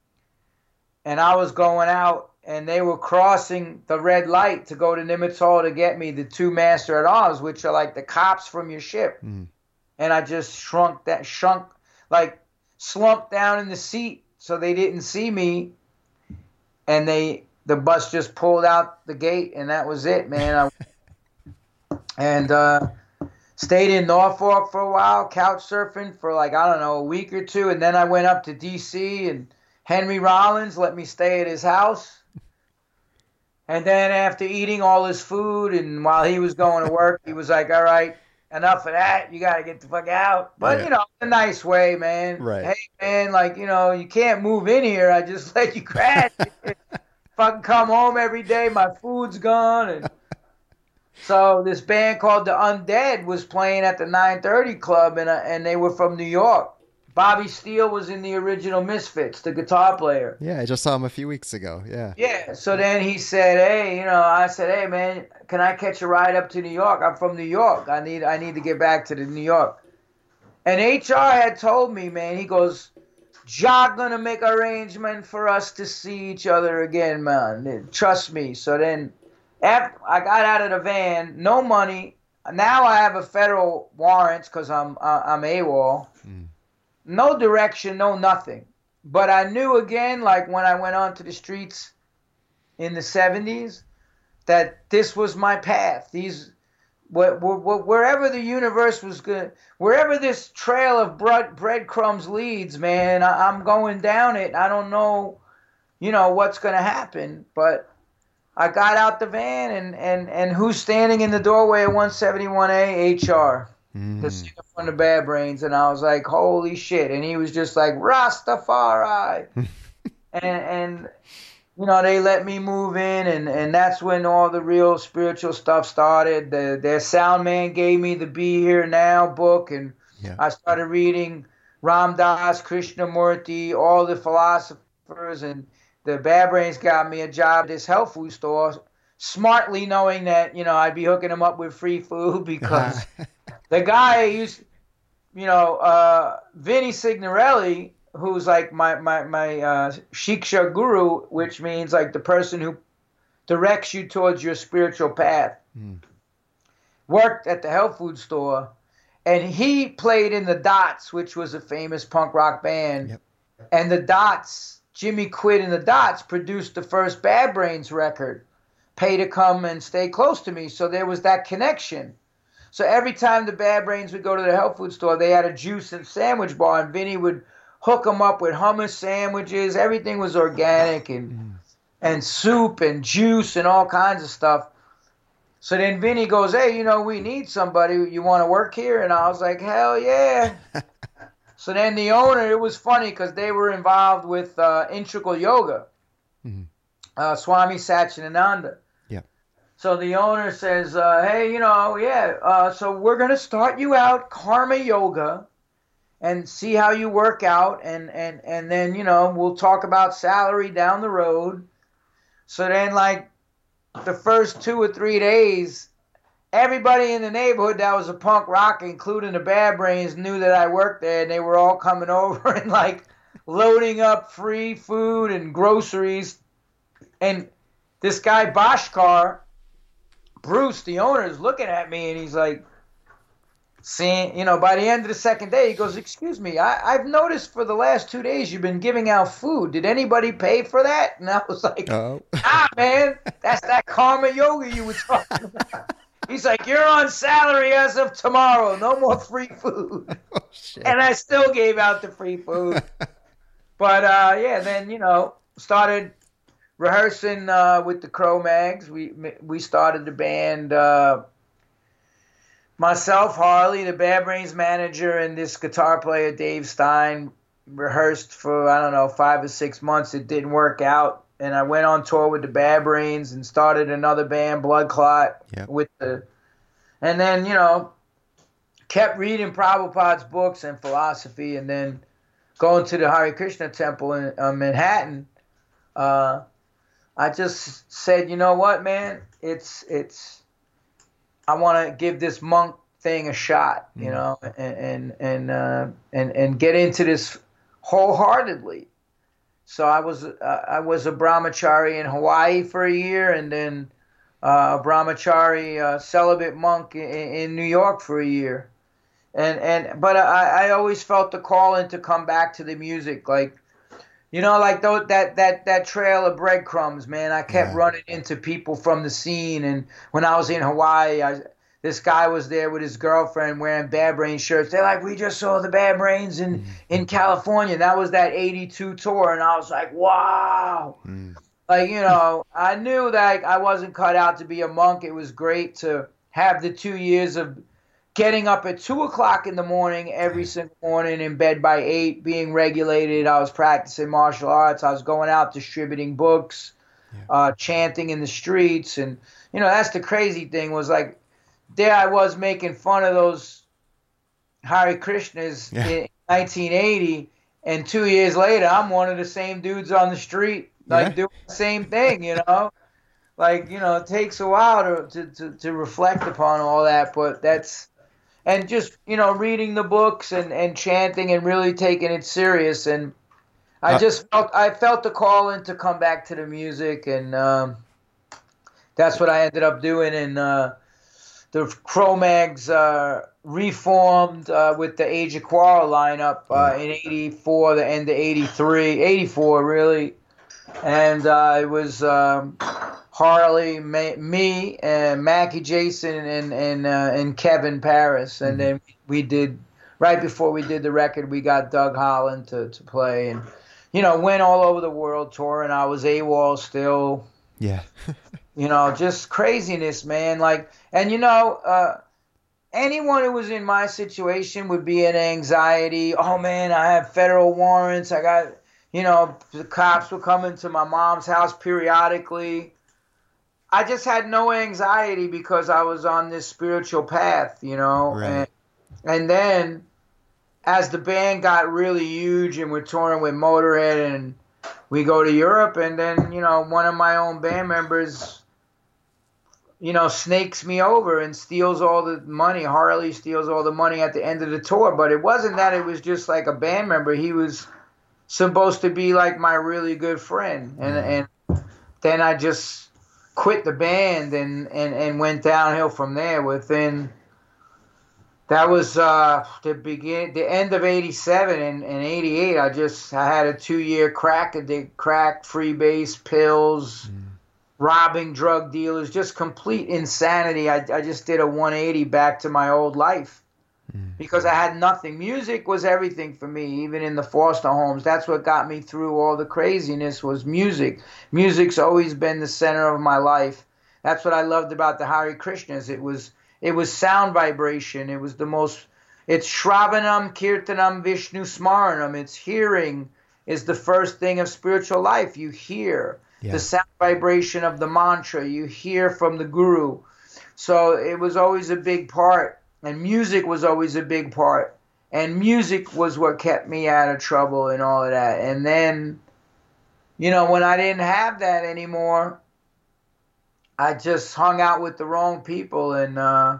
And I was going out, and they were crossing the red light to go to Nimitz Hall to get me, the two master at arms, which are like the cops from your ship. Mm. And I just shrunk that, shrunk, like slumped down in the seat so they didn't see me. And they, the bus just pulled out the gate, and that was it, man. I, and uh, stayed in Norfolk for a while, couch surfing for like, I don't know, a week or two. And then I went up to D C, and Henry Rollins let me stay at his house. And then after eating all his food, and while he was going to work, he was like, all right, enough of that. You got to get the fuck out. But, Yeah. you know, in a nice way, man. Right. Hey, man, like, you know, you can't move in here. I just let you crash. Fucking come home every day. My food's gone. And so this band called The Undead was playing at the nine thirty Club, and, uh, and they were from New York. Bobby Steele was in the original Misfits, the guitar player. Yeah, I just saw him a few weeks ago. Yeah. Yeah, so then he said, hey, you know, I said, hey, man, can I catch a ride up to New York? I'm from New York. I need I need to get back to the New York. And H R had told me, man, he goes, Ja gonna make arrangement for us to see each other again, man. Trust me. So then after I got out of the van, no money. Now I have a federal warrant because I'm, uh, I'm AWOL. Mm. No direction, no nothing. But I knew again, like when I went onto the streets in the seventies, that this was my path. These, wh- wh- wherever the universe was good, wherever this trail of bread, breadcrumbs leads, man, I- I'm going down it. I don't know, you know, what's going to happen. But I got out the van, and, and, and who's standing in the doorway of one seventy-one A? H R. Mm. The singer from the Bad Brains, and I was like, holy shit. And he was just like, Rastafari. and, and, you know, they let me move in, and, and that's when all the real spiritual stuff started. The, their sound man gave me the Be Here Now book, and yeah. I started reading Ram Dass, Krishnamurti, all the philosophers, and the Bad Brains got me a job at this health food store, smartly knowing that, you know, I'd be hooking them up with free food because... The guy used, you know, uh, Vinny Signorelli, who's like my my my uh, Shiksha guru, which means like the person who directs you towards your spiritual path, mm. worked at the health food store, and he played in the Dots, which was a famous punk rock band. Yep. And the Dots, Jimmy Quid and the Dots produced the first Bad Brains record, Pay to Come and Stay Close to Me. So there was that connection. So every time the Bad Brains would go to the health food store, they had a juice and sandwich bar, and Vinny would hook them up with hummus sandwiches. Everything was organic, and mm. and soup and juice and all kinds of stuff. So then Vinny goes, hey, you know, we need somebody. You want to work here? And I was like, hell yeah. So then the owner, it was funny because they were involved with uh, Integral Yoga, mm. uh, Swami Satchidananda. So the owner says, uh, hey, you know, yeah, uh, so we're going to start you out Karma Yoga, and see how you work out, and and and then you know we'll talk about salary down the road. So then, like the first two or three days, everybody in the neighborhood that was a punk rock, including the Bad Brains, knew that I worked there, and they were all coming over and like loading up free food and groceries. And this guy Boschkar, Bruce, the owner, is looking at me, and he's like, seeing, you know, by the end of the second day, he goes, "Excuse me, I, I've noticed for the last two days you've been giving out food. Did anybody pay for that?" And I was like, oh. "Ah, man, that's that karma yoga you were talking about." He's like, "You're on salary as of tomorrow. No more free food." Oh, shit. And I still gave out the free food. But, uh, yeah, then, you know, started rehearsing uh, with the Cro-Mags. We, we started the band, uh, myself, Harley, the Bad Brains manager, and this guitar player, Dave Stein, rehearsed for, I don't know, five or six months. It didn't work out. And I went on tour with the Bad Brains and started another band, Blood Clot, yep. with the, and then, you know, kept reading Prabhupada's books and philosophy, and then going to the Hare Krishna temple in uh, Manhattan. Uh, I just said, you know what, man, it's, it's, I want to give this monk thing a shot, you mm. know, and, and, and, uh, and, and get into this wholeheartedly. So I was uh, I was a brahmachari in Hawaii for a year, and then uh, a brahmachari uh, celibate monk in, in New York for a year, and and but I, I always felt the calling to come back to the music, like, you know, like th- that that that trail of breadcrumbs, man. I kept yeah. running into people from the scene, and when I was in Hawaii, I. This guy was there with his girlfriend wearing Bad Brains shirts. They're like, "We just saw the Bad Brains in, mm. in California." That was that eighty-two tour. And I was like, wow. Mm. Like, you know, I knew that I wasn't cut out to be a monk. It was great to have the two years of getting up at two o'clock in the morning every single morning, in bed by eight, being regulated. I was practicing martial arts. I was going out distributing books, yeah. uh, chanting in the streets. And, you know, that's the crazy thing was like, there I was making fun of those Hare Krishnas yeah. in nineteen eighty, and two years later, I'm one of the same dudes on the street, like yeah. doing the same thing, you know? Like, you know, it takes a while to, to, to, to reflect upon all that, but that's, and just, you know, reading the books and, and chanting and really taking it serious. And I uh, just felt, I felt the calling to come back to the music, and um, that's what I ended up doing. And, uh, the Cro-Mags uh, reformed uh, with the Age of Quarrel lineup uh, in eighty-four, the end of eighty-three, eighty-four really. And uh, it was um, Harley, May, me, and Mackie Jason, and and, uh, and Kevin Paris. And mm-hmm. then we did, right before we did the record, we got Doug Holland to, to play. And, you know, went all over the world touring. I was AWOL still. Yeah. You know, just craziness, man. Like, and you know, uh, anyone who was in my situation would be in anxiety. Oh man, I have federal warrants. I got, you know, the cops were coming to my mom's house periodically. I just had no anxiety because I was on this spiritual path, you know. Right. And, and then as the band got really huge and we're touring with Motorhead and we go to Europe, and then, you know, one of my own band members, you know, snakes me over and steals all the money. Harley steals all the money at the end of the tour. But it wasn't that it was just like a band member. He was supposed to be like my really good friend. And and then I just quit the band and, and, and went downhill from there. Within, that was uh, the begin, the end of eighty-seven and, and eighty-eight. I just, I had a two-year crack addict, crack, freebase, pills, mm. robbing drug dealers, just complete insanity. I, I just did a one eighty back to my old life mm. because I had nothing. Music was everything for me, even in the foster homes. That's what got me through all the craziness was music. Music's always been the center of my life. That's what I loved about the Hare Krishnas. It was it was sound vibration. It was the most, it's Shravanam, Kirtanam, Vishnu Smaranam. It's hearing is the first thing of spiritual life. You hear. Yeah. The sound vibration of the mantra, you hear from the guru. So it was always a big part, and music was always a big part. and music was what kept me out of trouble and all of that. And then, you know, when I didn't have that anymore, I just hung out with the wrong people and uh,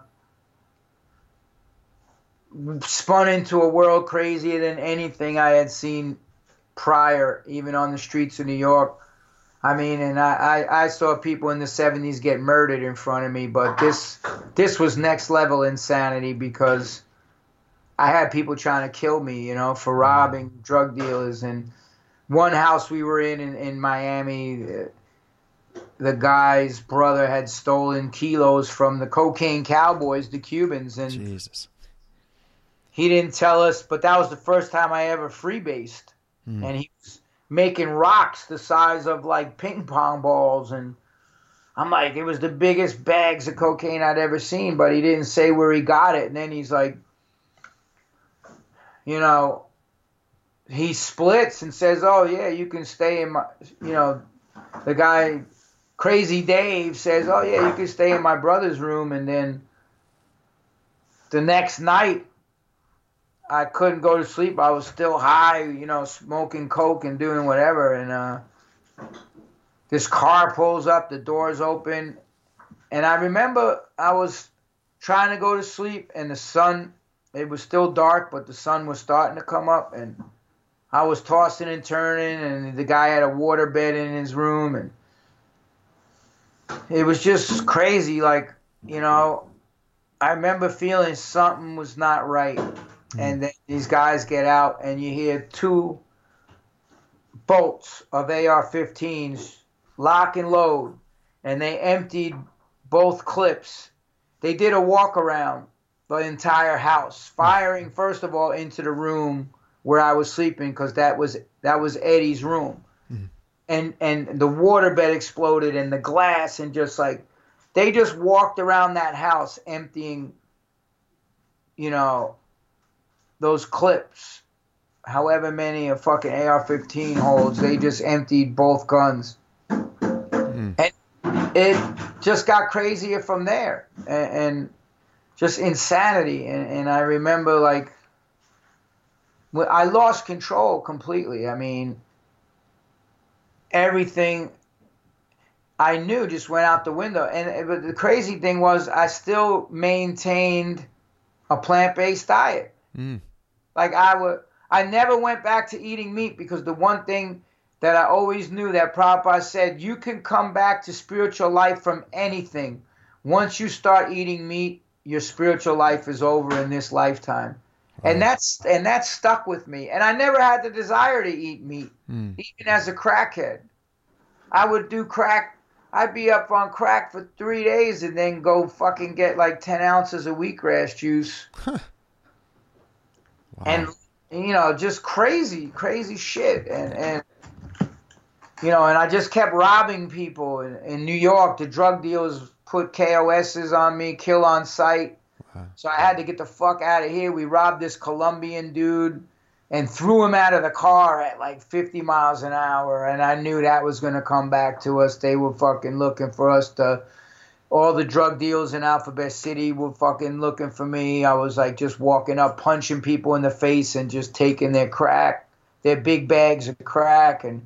spun into a world crazier than anything I had seen prior, even on the streets of New York. I mean, and I, I, I saw people in the seventies get murdered in front of me, but this this was next level insanity because I had people trying to kill me, you know, for robbing drug dealers. And one house we were in in, in Miami, the guy's brother had stolen kilos from the cocaine cowboys, the Cubans, and Jesus. He didn't tell us, but that was the first time I ever freebased. Mm. And he was making rocks the size of like ping pong balls, and I'm like, it was the biggest bags of cocaine I'd ever seen, but he didn't say where he got it. And then he's like, you know, he splits and says, oh yeah, you can stay in my, you know, the guy, Crazy Dave, says, oh yeah, you can stay in my brother's room. And then the next night, I couldn't go to sleep. I was still high, you know, smoking coke and doing whatever. And uh, this car pulls up, the doors open. And I remember I was trying to go to sleep, and the sun, it was still dark, but the sun was starting to come up. And I was tossing and turning, and the guy had a water bed in his room. And it was just crazy. Like, you know, I remember feeling something was not right. And then these guys get out, and you hear two bolts of A R fifteens lock and load, and they emptied both clips. They did a walk around the entire house, firing first of all into the room where I was sleeping, because that was that was Eddie's room, mm-hmm. and and the waterbed exploded, and the glass, and just like they just walked around that house emptying, you know, those clips, however many a fucking A R fifteen holds, they just emptied both guns. Mm. And it just got crazier from there. And, and just insanity. And, and I remember, like, I lost control completely. I mean, everything I knew just went out the window. And but the crazy thing was I still maintained a plant-based diet. Mm. Like I would, I never went back to eating meat, because the one thing that I always knew that Prabhupada said, you can come back to spiritual life from anything. Once you start eating meat, your spiritual life is over in this lifetime. Wow. And that's and that stuck with me. And I never had the desire to eat meat, mm. even as a crackhead. I would do crack. I'd be up on crack for three days and then go fucking get like ten ounces of wheatgrass juice. Huh. Wow. And, you know, just crazy, crazy shit. And, and you know, and I just kept robbing people. In, in New York, the drug dealers put K O S's on me, kill on sight. Wow. So I had to get the fuck out of here. We robbed this Colombian dude and threw him out of the car at like fifty miles an hour. And I knew that was going to come back to us. They were fucking looking for us to... All the drug dealers in Alphabet City were fucking looking for me. I was like just walking up, punching people in the face and just taking their crack, their big bags of crack. And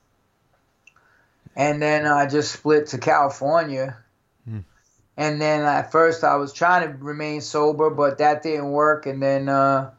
and then I just split to California. Mm. And then at first I was trying to remain sober, but that didn't work. And then uh,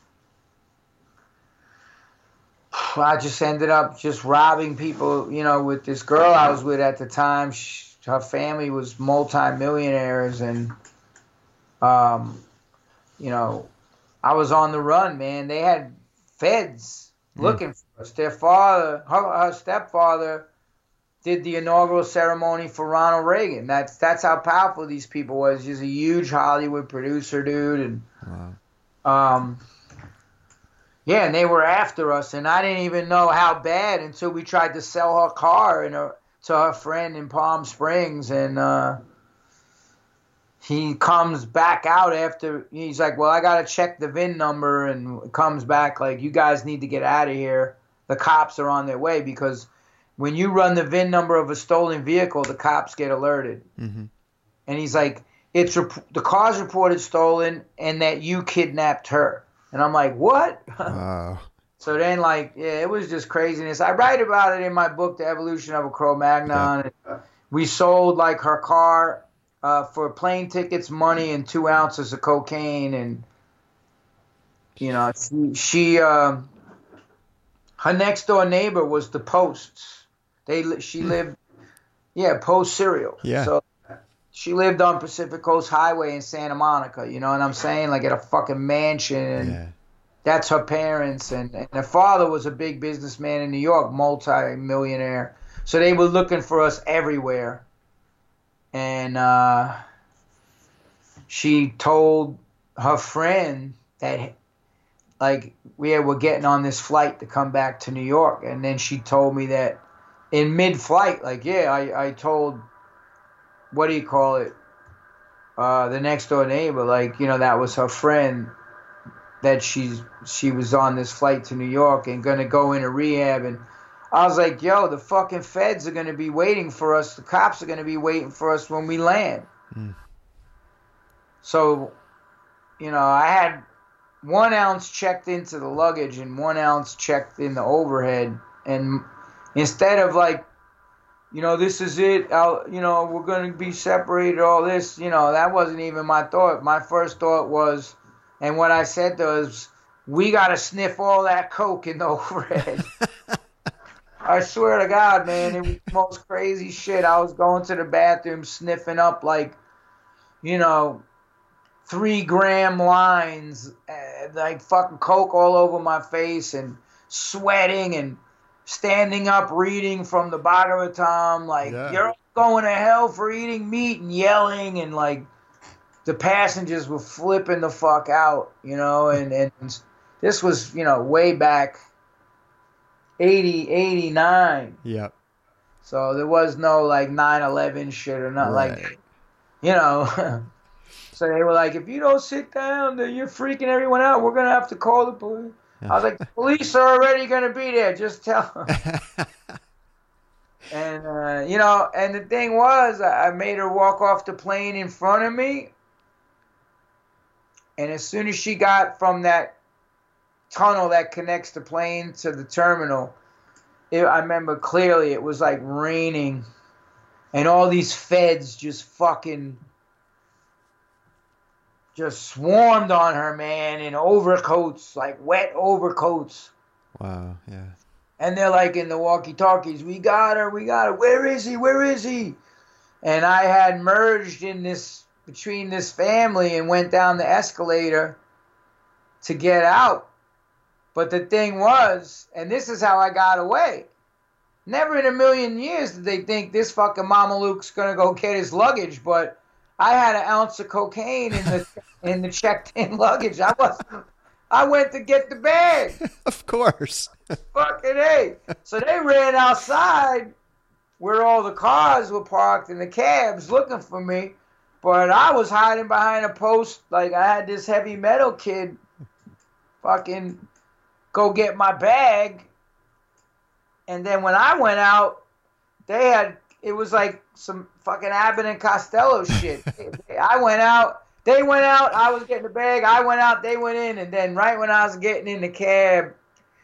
I just ended up just robbing people, you know, with this girl I was with at the time. She, her family was multi-millionaires, and, um, you know, I was on the run, man. They had feds mm. looking for us. Their father, her, her stepfather, did the inaugural ceremony for Ronald Reagan. That's that's how powerful these people was. He's a huge Hollywood producer, dude, and wow. um, yeah, and they were after us, and I didn't even know how bad until we tried to sell her car and her. to her friend in Palm Springs, and uh, he comes back out after, he's like, well, I got to check the V I N number, and comes back like, you guys need to get out of here. The cops are on their way, because when you run the V I N number of a stolen vehicle, the cops get alerted. Mm-hmm. And he's like, it's rep- the car's reported stolen and that you kidnapped her. And I'm like, what? Wow. So then, like, yeah, it was just craziness. I write about it in my book, The Evolution of a Cro-Magnon. Yeah. We sold, like, her car uh, for plane tickets, money, and two ounces of cocaine. And, you know, she, she uh, her next-door neighbor was the Posts. They She lived, yeah, Post cereal. Yeah. So she lived on Pacific Coast Highway in Santa Monica, you know what I'm saying? Like, at a fucking mansion. And yeah. That's her parents, and, and her father was a big businessman in New York, multi-millionaire. So they were looking for us everywhere. And uh, she told her friend that, like, we were getting on this flight to come back to New York. And then she told me that in mid-flight, like, yeah, I, I told, what do you call it, uh, the next-door neighbor, like, you know, that was her friend, that she's she was on this flight to New York and gonna go into rehab. And I was like, yo, the fucking feds are gonna be waiting for us. The cops are gonna be waiting for us when we land. Mm. So, you know, I had one ounce checked into the luggage and one ounce checked in the overhead. And instead of like, you know, this is it, I'll, you know, we're gonna be separated, all this, you know, that wasn't even my thought. My first thought was, and what I said was, we got to sniff all that coke in the overhead. I swear to God, man, it was the most crazy shit. I was going to the bathroom sniffing up, like, you know, three gram lines, uh, like fucking coke all over my face, and sweating and standing up reading from the Bhagavatam, like, yeah. You're going to hell for eating meat, and yelling, and like, the passengers were flipping the fuck out, you know, and, and this was, you know, way back eighty, eighty-nine. Yep. So there was no, like, nine eleven shit or nothing right. like that, you know. So they were like, if you don't sit down, then you're freaking everyone out. We're going to have to call the police. I was like, the police are already going to be there. Just tell them. And, uh, you know, and the thing was, I made her walk off the plane in front of me. And as soon as she got from that tunnel that connects the plane to the terminal, it, I remember clearly it was like raining. And all these feds just fucking just swarmed on her, man, in overcoats, like wet overcoats. Wow, yeah. And they're like in the walkie-talkies, we got her, we got her. Where is he? Where is he? And I had merged in this, between this family, and went down the escalator to get out. But the thing was, and this is how I got away. Never in a million years did they think this fucking Mama Luke's gonna go get his luggage, but I had an ounce of cocaine in the in the checked-in luggage. I was, I went to get the bag. Of course. Fucking A. So they ran outside where all the cars were parked and the cabs looking for me. But I was hiding behind a post. Like, I had this heavy metal kid fucking go get my bag. And then when I went out, they had, it was like some fucking Abbott and Costello shit. I went out, they went out, I was getting the bag, I went out, they went in. And then right when I was getting in the cab,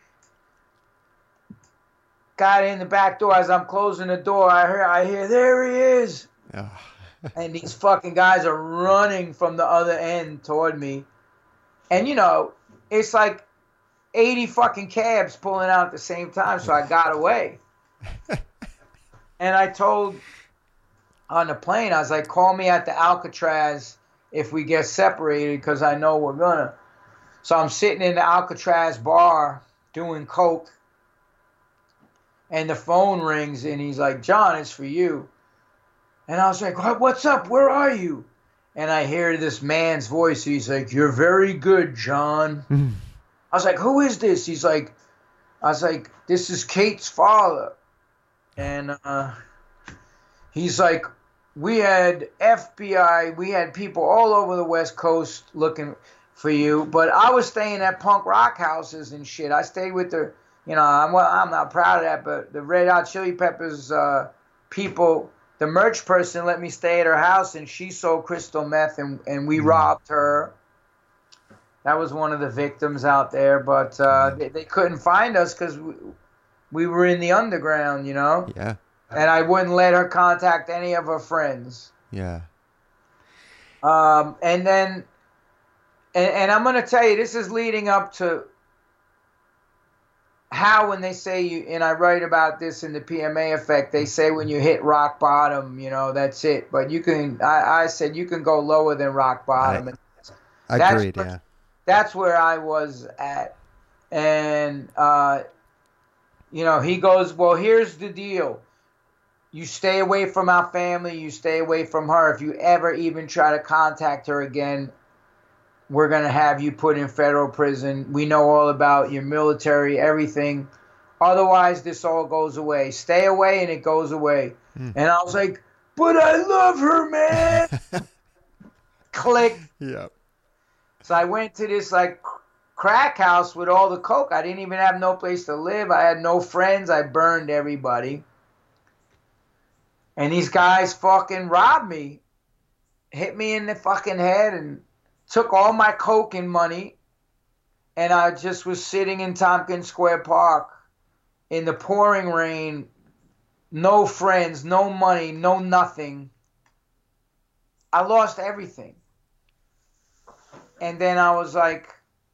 got in the back door, as I'm closing the door, I hear, I hear, there he is. Oh. And these fucking guys are running from the other end toward me. And, you know, it's like eighty fucking cabs pulling out at the same time, so I got away. And I told on the plane, I was like, call me at the Alcatraz if we get separated, because I know we're gonna. So I'm sitting in the Alcatraz bar doing coke, and the phone rings, and he's like, John, it's for you. And I was like, what's up? Where are you? And I hear this man's voice. He's like, you're very good, John. Mm. I was like, who is this? He's like, I was like, this is Kate's father. And uh, he's like, we had F B I, we had people all over the West Coast looking for you. But I was staying at punk rock houses and shit. I stayed with the, you know, I'm, well, I'm not proud of that, but the Red Hot Chili Peppers uh, people, the merch person let me stay at her house, and she sold crystal meth, and, and we mm. robbed her. that was one of the victims out there. But uh, they, they couldn't find us because we, we were in the underground, you know. Yeah. And I wouldn't let her contact any of her friends. Yeah. Um, and then, and, and I'm going to tell you, this is leading up to how when they say you, and I write about this in the P M A effect, they say when you hit rock bottom, you know, that's it. But you can, I, I said you can go lower than rock bottom. I, that's agreed, where, yeah. That's where I was at. And, uh, you know, he goes, well, here's the deal. You stay away from our family. You stay away from her. If you ever even try to contact her again, we're going to have you put in federal prison. We know all about your military, everything. Otherwise, this all goes away. Stay away and it goes away. Mm. And I was like, but I love her, man. Click. Yep. So I went to this like crack house with all the coke. I didn't even have no place to live. I had no friends. I burned everybody. And these guys fucking robbed me. Hit me in the fucking head and took all my coke and money, and I just was sitting in Tompkins Square Park in the pouring rain, no friends, no money, no nothing. I lost everything. And then I was like,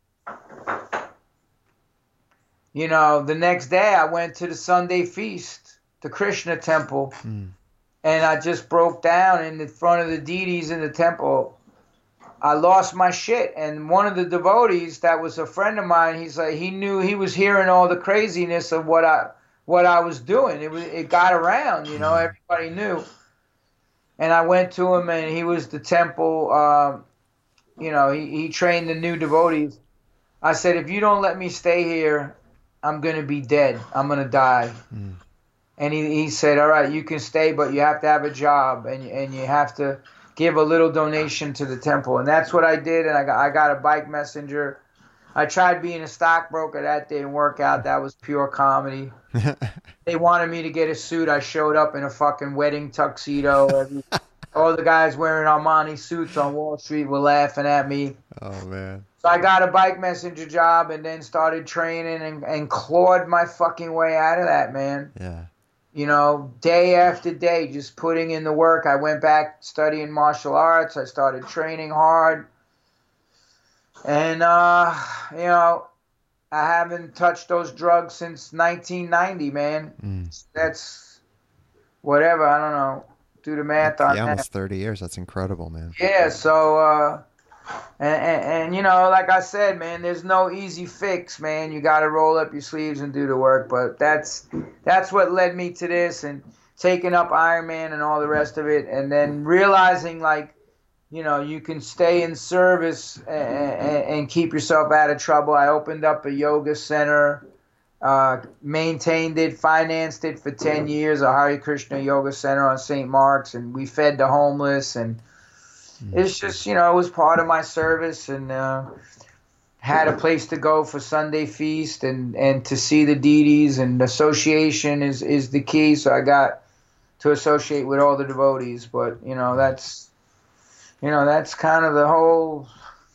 you know, the next day I went to the Sunday feast, the Krishna temple, mm. and I just broke down in the front of the deities in the temple. I lost my shit, and one of the devotees that was a friend of mine, he's like, he knew, he was hearing all the craziness of what I what I was doing. It was it got around, you know, everybody knew. And I went to him, and he was the temple, um, you know, he, he trained the new devotees. I said, if you don't let me stay here, I'm going to be dead. I'm going to die. Mm. And he, he said, all right, you can stay, but you have to have a job, and and you have to give a little donation to the temple. And that's what I did, and I got, I got a bike messenger. I tried being a stockbroker. That didn't work out. That was pure comedy. They wanted me to get a suit. I showed up in a fucking wedding tuxedo. All the guys wearing Armani suits on Wall Street were laughing at me. Oh, man. So I got a bike messenger job and then started training and, and clawed my fucking way out of that, man. Yeah. You know, day after day, just putting in the work. I went back studying martial arts. I started training hard. And, uh, you know, I haven't touched those drugs since nineteen ninety, man. Mm. That's whatever. I don't know. Do the math on yeah, that. almost thirty years. That's incredible, man. Yeah, so, uh, and, and, and, you know, like I said, man, there's no easy fix, man. You got to roll up your sleeves and do the work. But that's that's what led me to this, and taking up Ironman and all the rest of it. And then realizing, like, you know, you can stay in service and, and, and keep yourself out of trouble. I opened up a yoga center, uh, maintained it, financed it for ten years, a Hare Krishna yoga center on Saint Mark's. And we fed the homeless, and it's just, you know, it was part of my service, and uh, had a place to go for Sunday feast and, and to see the deities, and association is, is the key. So I got to associate with all the devotees. But, you know, that's, you know, that's kind of the whole,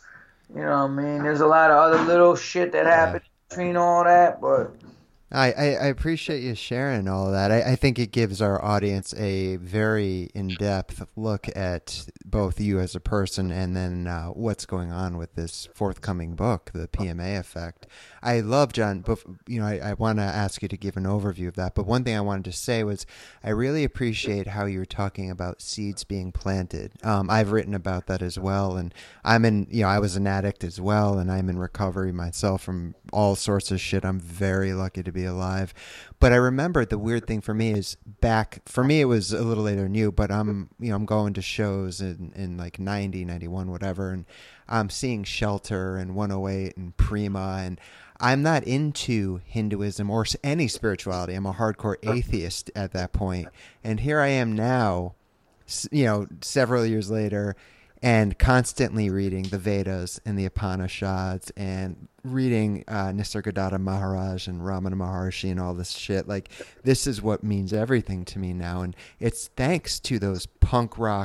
you know, I mean, there's a lot of other little shit that happened between all that, but... I, I, I appreciate you sharing all of that. I, I think it gives our audience a very in-depth look at both you as a person and then uh, what's going on with this forthcoming book, The P M A Effect. I love, John, but, you know, I, I want to ask you to give an overview of that. But one thing I wanted to say was I really appreciate how you're talking about seeds being planted. Um, I've written about that as well. And I'm in, you know, I was an addict as well, and I'm in recovery myself from all sorts of shit. I'm very lucky to be alive. But I remember the weird thing for me is back, for me it was a little later than you, but I'm, you know, I'm going to shows in, in like ninety, ninety-one, whatever, and I'm seeing Shelter and one oh eight and Prima, and I'm not into Hinduism or any spirituality. I'm a hardcore atheist at that point. And here I am now, you know, several years later, and constantly reading the Vedas and the Upanishads and reading uh, Nisargadatta Maharaj and Ramana Maharshi and all this shit. Like, this is what means everything to me now. And it's thanks to those punk rock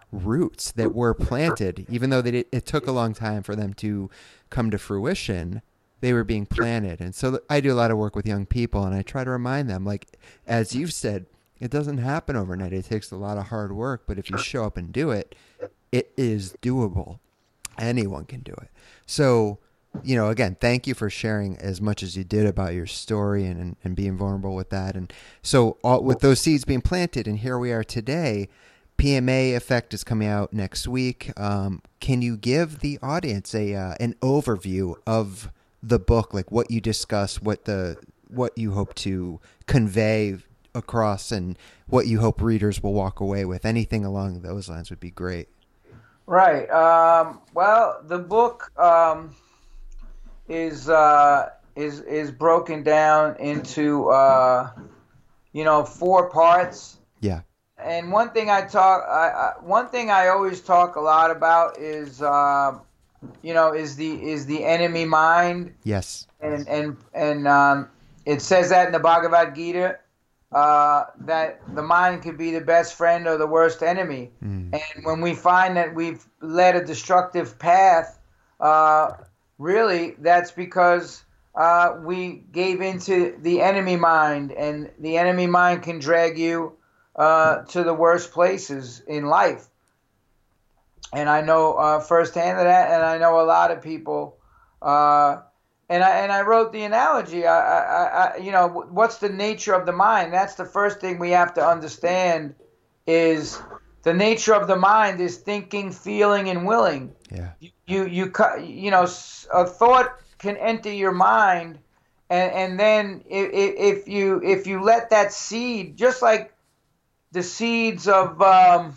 roots that were planted, even though they did, it took a long time for them to come to fruition. They were being planted. And so I do a lot of work with young people, and I try to remind them, like, as you've said, it doesn't happen overnight. It takes a lot of hard work, but if you show up and do it, it is doable. Anyone can do it. So, you know, again, thank you for sharing as much as you did about your story and, and, and being vulnerable with that. And so all, with those seeds being planted, and here we are today, P M A Effect is coming out next week. Um, can you give the audience a uh, an overview of the book, like what you discuss, what the what you hope to convey across, and what you hope readers will walk away with? Anything along those lines would be great. Right. Um, well, the book um, is uh, is is broken down into uh, you know four parts. Yeah. And one thing I talk, I, I, one thing I always talk a lot about is, uh, you know, is the is the enemy mind. Yes. And and and um, it says that in the Bhagavad Gita. Uh, that the mind could be the best friend or the worst enemy. Mm. And when we find that we've led a destructive path, uh, really that's because uh, we gave into the enemy mind, and the enemy mind can drag you uh, to the worst places in life. And I know uh, firsthand of that, and I know a lot of people uh, And I and I wrote the analogy. I, I, I, you know, what's the nature of the mind? That's the first thing we have to understand. Is the nature of the mind is thinking, feeling, and willing. Yeah. You you you, you know, a thought can enter your mind, and and then if, if you if you let that seed, just like the seeds of um,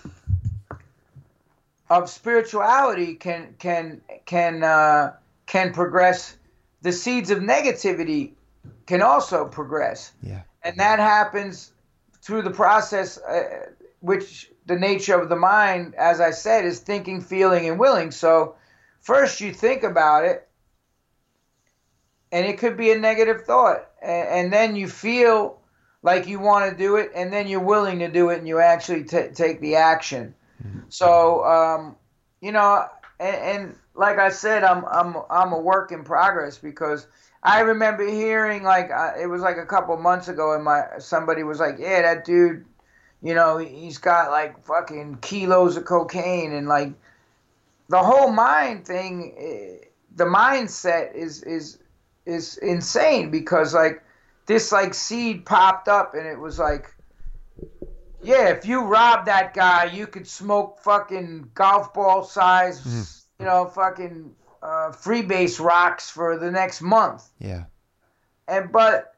of spirituality can can can uh, can progress. The seeds of negativity can also progress. Yeah. And that happens through the process, uh, which the nature of the mind, as I said, is thinking, feeling, and willing. So first you think about it, and it could be a negative thought. And, and then you feel like you want to do it, and then you're willing to do it, and you actually t- take the action. Mm-hmm. So, um, you know, and, and like I said, I'm I'm I'm a work in progress, because I remember hearing, like, uh, it was like a couple months ago, and my somebody was like, yeah, that dude, you know, he's got like fucking kilos of cocaine, and like the whole mind thing, the mindset is is is insane, because like this like seed popped up, and it was like, yeah, if you rob that guy, you could smoke fucking golf ball size, mm-hmm. you know, fucking uh, freebase rocks for the next month. Yeah. And but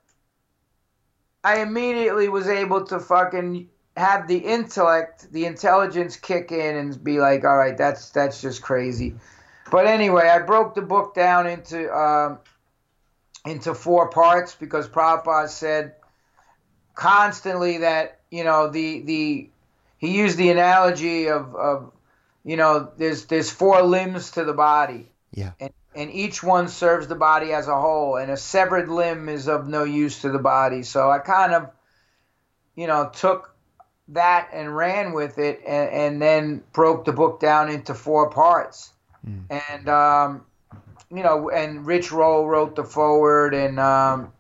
I immediately was able to fucking have the intellect, the intelligence kick in and be like, all right, that's that's just crazy. But anyway, I broke the book down into um, into four parts, because Prabhupada said constantly that, you know, the the he used the analogy of, of you know, there's there's four limbs to the body. Yeah. And and each one serves the body as a whole, and a severed limb is of no use to the body. So I kind of, you know, took that and ran with it, and, and then broke the book down into four parts. Mm. And um, you know, and Rich Roll wrote the foreword, and um,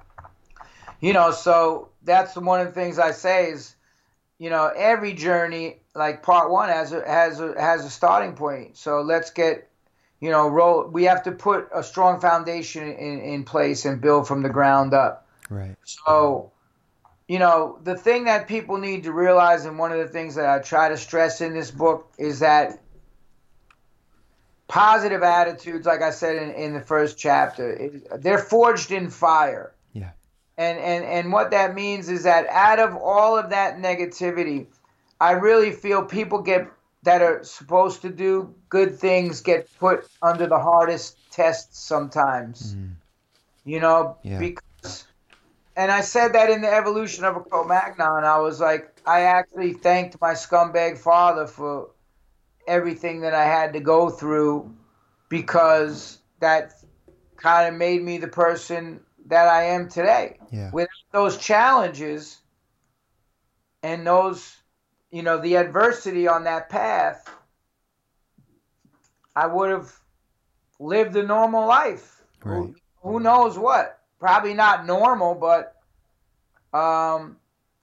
you know, so that's one of the things I say is, you know, every journey, like part one has a, has a, has a starting point. So let's get, you know, roll. We have to put a strong foundation in, in place and build from the ground up. Right. So, you know, the thing that people need to realize, and one of the things that I try to stress in this book, is that positive attitudes, like I said in, in the first chapter, it, they're forged in fire. Yeah. And, and and what that means is that out of all of that negativity, I really feel people get that are supposed to do good things get put under the hardest tests sometimes. Mm. You know, yeah. because, and I said that in the evolution of a Cro-Magnon, I was like, I actually thanked my scumbag father for everything that I had to go through, because that kind of made me the person that I am today. Yeah. Without those challenges and those you know, the adversity on that path, I would have lived a normal life. Right. Who, who knows what? Probably not normal, but um,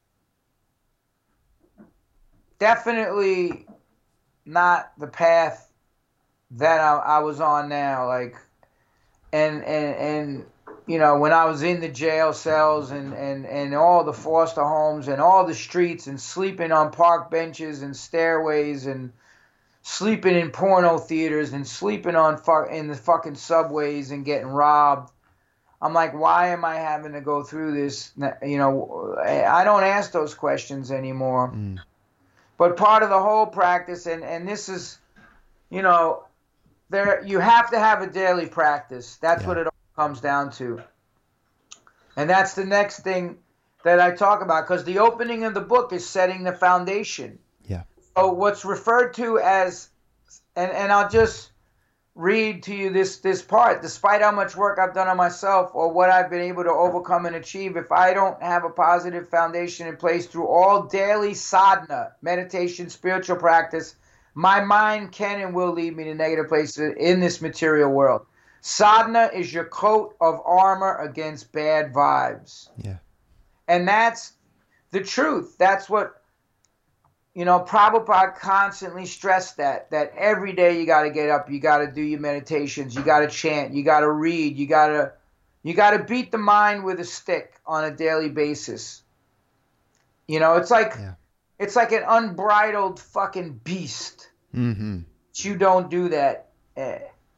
definitely not the path that I, I was on now. Like, and and and you know, when I was in the jail cells and and and all the foster homes and all the streets and sleeping on park benches and stairways and sleeping in porno theaters and sleeping on fu- in the fucking subways and getting robbed. I'm like, why am I having to go through this? You know, I don't ask those questions anymore. Mm. But part of the whole practice, and, and this is, you know, there you have to have a daily practice. That's yeah. what it all comes down to. And that's the next thing that I talk about, because the opening of the book is setting the foundation. Yeah. So what's referred to as, and, and I'll just read to you this this part. Despite how much work I've done on myself or what I've been able to overcome and achieve, if I don't have a positive foundation in place through all daily sadhana, meditation, spiritual practice, my mind can and will lead me to negative places in this material world. Sadhana is your coat of armor against bad vibes. Yeah. And that's the truth. That's what, you know, Prabhupada constantly stressed that, that every day you got to get up, you got to do your meditations, you got to chant, you got to read, you got to, you got to beat the mind with a stick on a daily basis. You know, it's like, yeah. it's like an unbridled fucking beast. Mm-hmm. But you don't do that. It,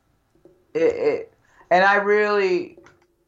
it, and I really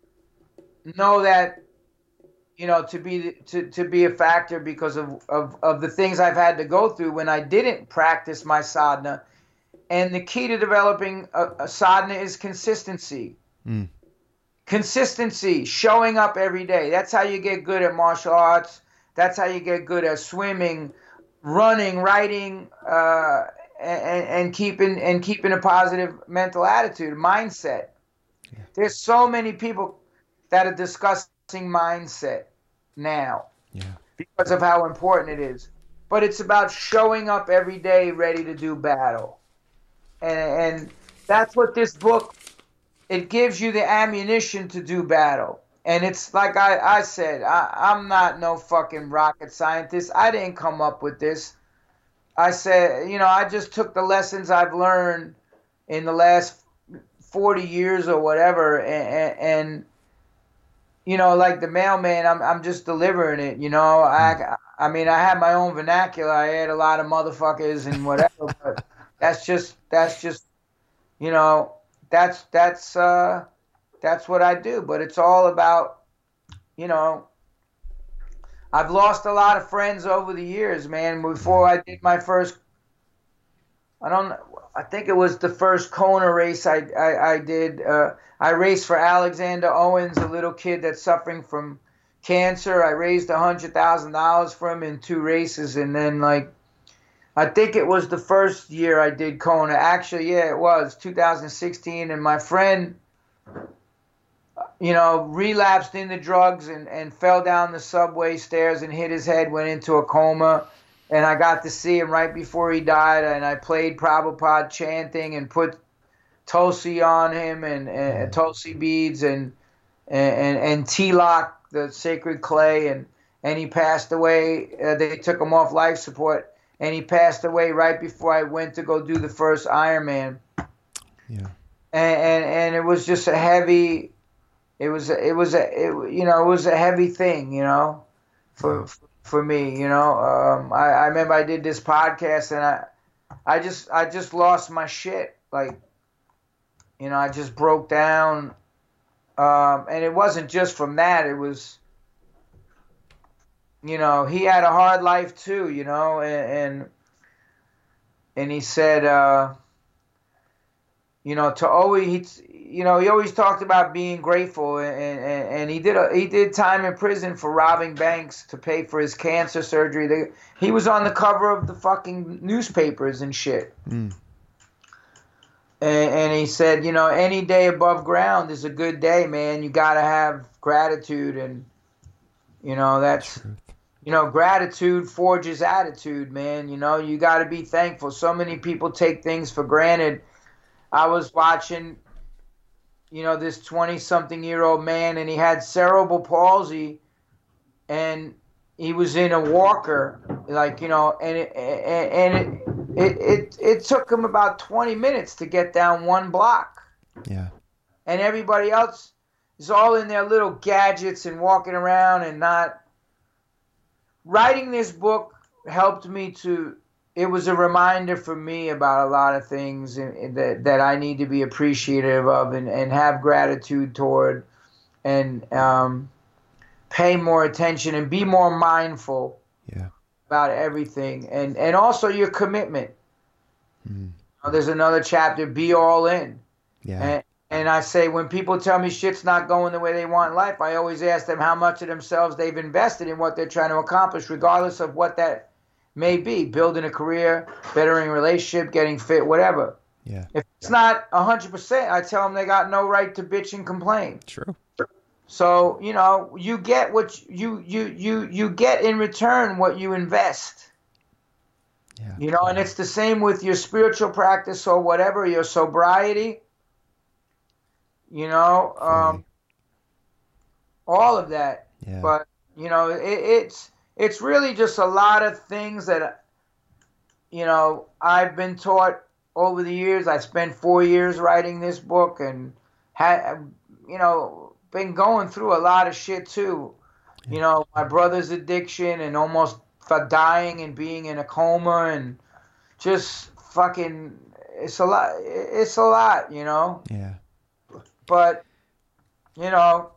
know that, you know, to be to, to be a factor because of, of, of the things I've had to go through when I didn't practice my sadhana. And the key to developing a, a sadhana is consistency. Mm. Consistency, showing up every day. That's how you get good at martial arts. That's how you get good at swimming, running, writing, uh, and, and keeping and keeping a positive mental attitude, mindset. Yeah. There's so many people that are discussing mindset now, yeah, because of how important it is. But it's about showing up every day ready to do battle. And, and that's what this book, it gives you the ammunition to do battle. And it's like I, I said, I, I'm not no fucking rocket scientist. I didn't come up with this. I said, you know, I just took the lessons I've learned in the last forty years or whatever, and, and you know, like the mailman, I'm I'm just delivering it. You know, I I mean, I have my own vernacular. I add a lot of motherfuckers and whatever, but that's just that's just, you know, that's that's uh, that's what I do. But it's all about, you know, I've lost a lot of friends over the years, man. Before I did my first, I don't know, I think it was the first Kona race I I, I did. Uh, I raced for Alexander Owens, a little kid that's suffering from cancer. I raised a hundred thousand dollars for him in two races, and then like, I think it was the first year I did Kona. Actually, yeah, it was two thousand sixteen, and my friend, you know, relapsed into drugs and, and fell down the subway stairs and hit his head, went into a coma. And I got to see him right before he died, and I played Prabhupada chanting and put Tulsi on him and, and Tulsi beads and and and tilak, the sacred clay, and and he passed away. Uh, they took him off life support, and he passed away right before I went to go do the first Ironman. Yeah, and and, and it was just a heavy. It was it was a it, you know it was a heavy thing, you know, for for me, you know. Um, I, I remember I did this podcast and I I just I just lost my shit, like, you know, I just broke down, um, and it wasn't just from that. It was, you know, he had a hard life too, you know, and and, and he said, uh, you know, to always he. You know, he always talked about being grateful, and, and, and he did a, he did time in prison for robbing banks to pay for his cancer surgery. They, he was on the cover of the fucking newspapers and shit. Mm. And, and he said, you know, any day above ground is a good day, man. You got to have gratitude, and you know that's you know, gratitude forges attitude, man. You know, you got to be thankful. So many people take things for granted. I was watching, you know, this twenty-something-year-old man, and he had cerebral palsy, and he was in a walker, like, you know, and it, and it, it, it, it took him about twenty minutes to get down one block. Yeah. And everybody else is all in their little gadgets and walking around and not. Writing this book helped me to, it was a reminder for me about a lot of things in, in that, that I need to be appreciative of and, and have gratitude toward, and um, pay more attention and be more mindful yeah. about everything. And, and also your commitment. Mm. There's another chapter, be all in. Yeah. And, And I say, when people tell me shit's not going the way they want in life, I always ask them how much of themselves they've invested in what they're trying to accomplish, regardless of what that may be. Building a career, bettering a relationship, getting fit, whatever. Yeah. If it's not one hundred percent, I tell them they got no right to bitch and complain. True. So, you know, you get what you, you, you, you get in return what you invest. Yeah. You know, and it's the same with your spiritual practice or whatever, your sobriety. You know, um, all of that. Yeah. But, you know, it, it's it's really just a lot of things that, you know, I've been taught over the years. I spent four years writing this book and had, you know, been going through a lot of shit too. Yeah. You know, my brother's addiction and almost for dying and being in a coma and just fucking, it's a lot. It's a lot, you know. Yeah. But, you know,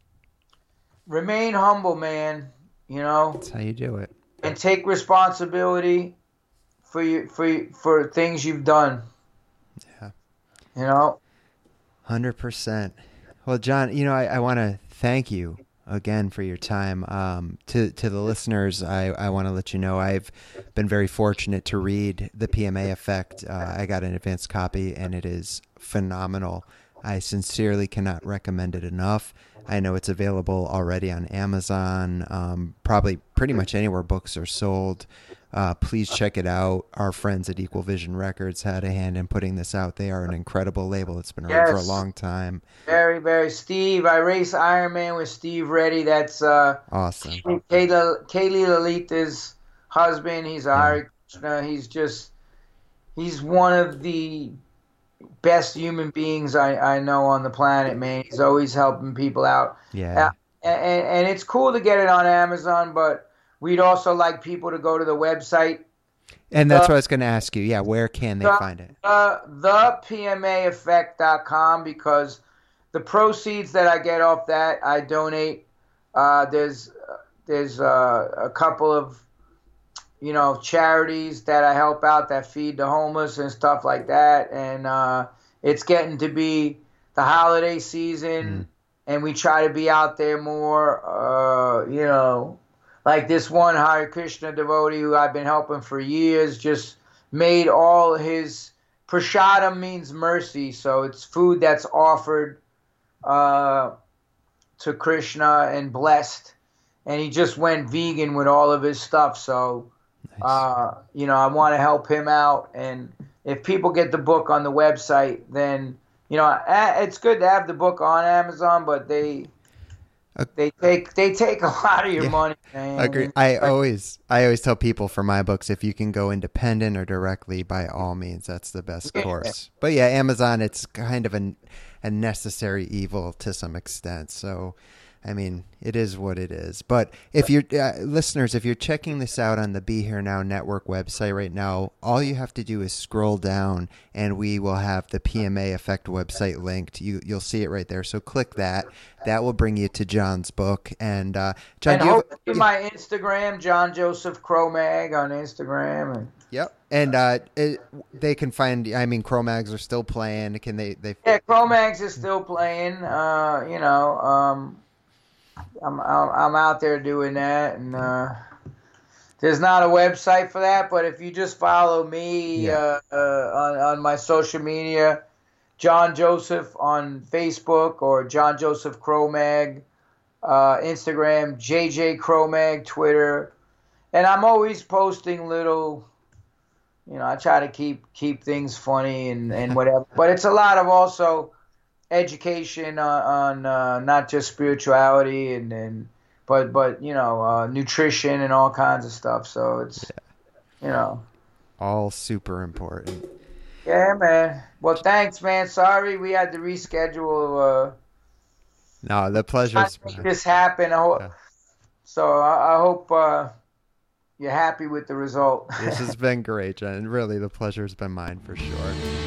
remain humble, man, you know. That's how you do it. And take responsibility for you, for for things you've done. Yeah. You know? one hundred percent. Well, John, you know, I, I want to thank you again for your time. Um, to, to the listeners, I, I want to let you know I've been very fortunate to read The P M A Effect. Uh, I got an advanced copy, and it is phenomenal. I sincerely cannot recommend it enough. I know it's available already on Amazon, um, probably pretty much anywhere books are sold. Uh, please check it out. Our friends at Equal Vision Records had a hand in putting this out. They are an incredible label. It's been around yes. for a long time. Very, very. Steve, I race Ironman with Steve Reddy. That's uh, awesome. Kaylee, Kaylee Lalita's husband. He's a yeah. Hare Krishna. He's just, he's one of the best human beings I, I know on the planet, man. He's always helping people out. Yeah. Uh, and, and it's cool to get it on Amazon, but we'd also like people to go to the website. And that's the, what I was going to ask you. Yeah, where can they the, find it? Uh, the P M A effect dot com, because the proceeds that I get off that, I donate. Uh, there's there's uh, a couple of, you know, charities that I help out that feed the homeless and stuff like that. And uh, it's getting to be the holiday season, mm. and we try to be out there more. Uh, you know, like this one Hare Krishna devotee who I've been helping for years just made all his prasadam means mercy, so it's food that's offered uh, to Krishna and blessed. And he just went vegan with all of his stuff, so. Nice. Uh, you know, I want to help him out, and if people get the book on the website, then you know it's good to have the book on Amazon, but they uh, they take they take a lot of your yeah, money. Man. Agree. I always I always tell people for my books, if you can go independent or directly, by all means, that's the best yeah. course. But yeah, Amazon, it's kind of a a necessary evil to some extent. So. I mean, it is what it is. But if you're, uh, listeners, if you're checking this out on the Be Here Now Network website right now, all you have to do is scroll down and we will have the P M A Effect website linked. You, you'll see it right there. So click that. That will bring you to John's book. And, uh, John, and do you hopefully have, my Instagram, John Joseph Cro-Mag on Instagram. And, yep. And uh, it, they can find, I mean, Cro-Mags are still playing. Can they? they yeah, Cro-Mags is still playing, uh, you know, um, I'm I'm out there doing that, and uh, there's not a website for that. But if you just follow me yeah. uh, uh, on on my social media, John Joseph on Facebook or John Joseph Cro-Mag, uh, Instagram, J J Cro-Mag, Twitter, and I'm always posting little, you know, I try to keep keep things funny and, and whatever. But it's a lot of also education on, on uh, not just spirituality and, and but but you know uh, nutrition and all kinds of stuff. So it's yeah. you know all super important. Yeah, man. Well, thanks, man. Sorry we had to reschedule. Uh, no, the pleasure's make this happen. I hope, yeah. So I, I hope. Uh, You're happy with the result. This has been great, Jen. Really, the pleasure's been mine for sure.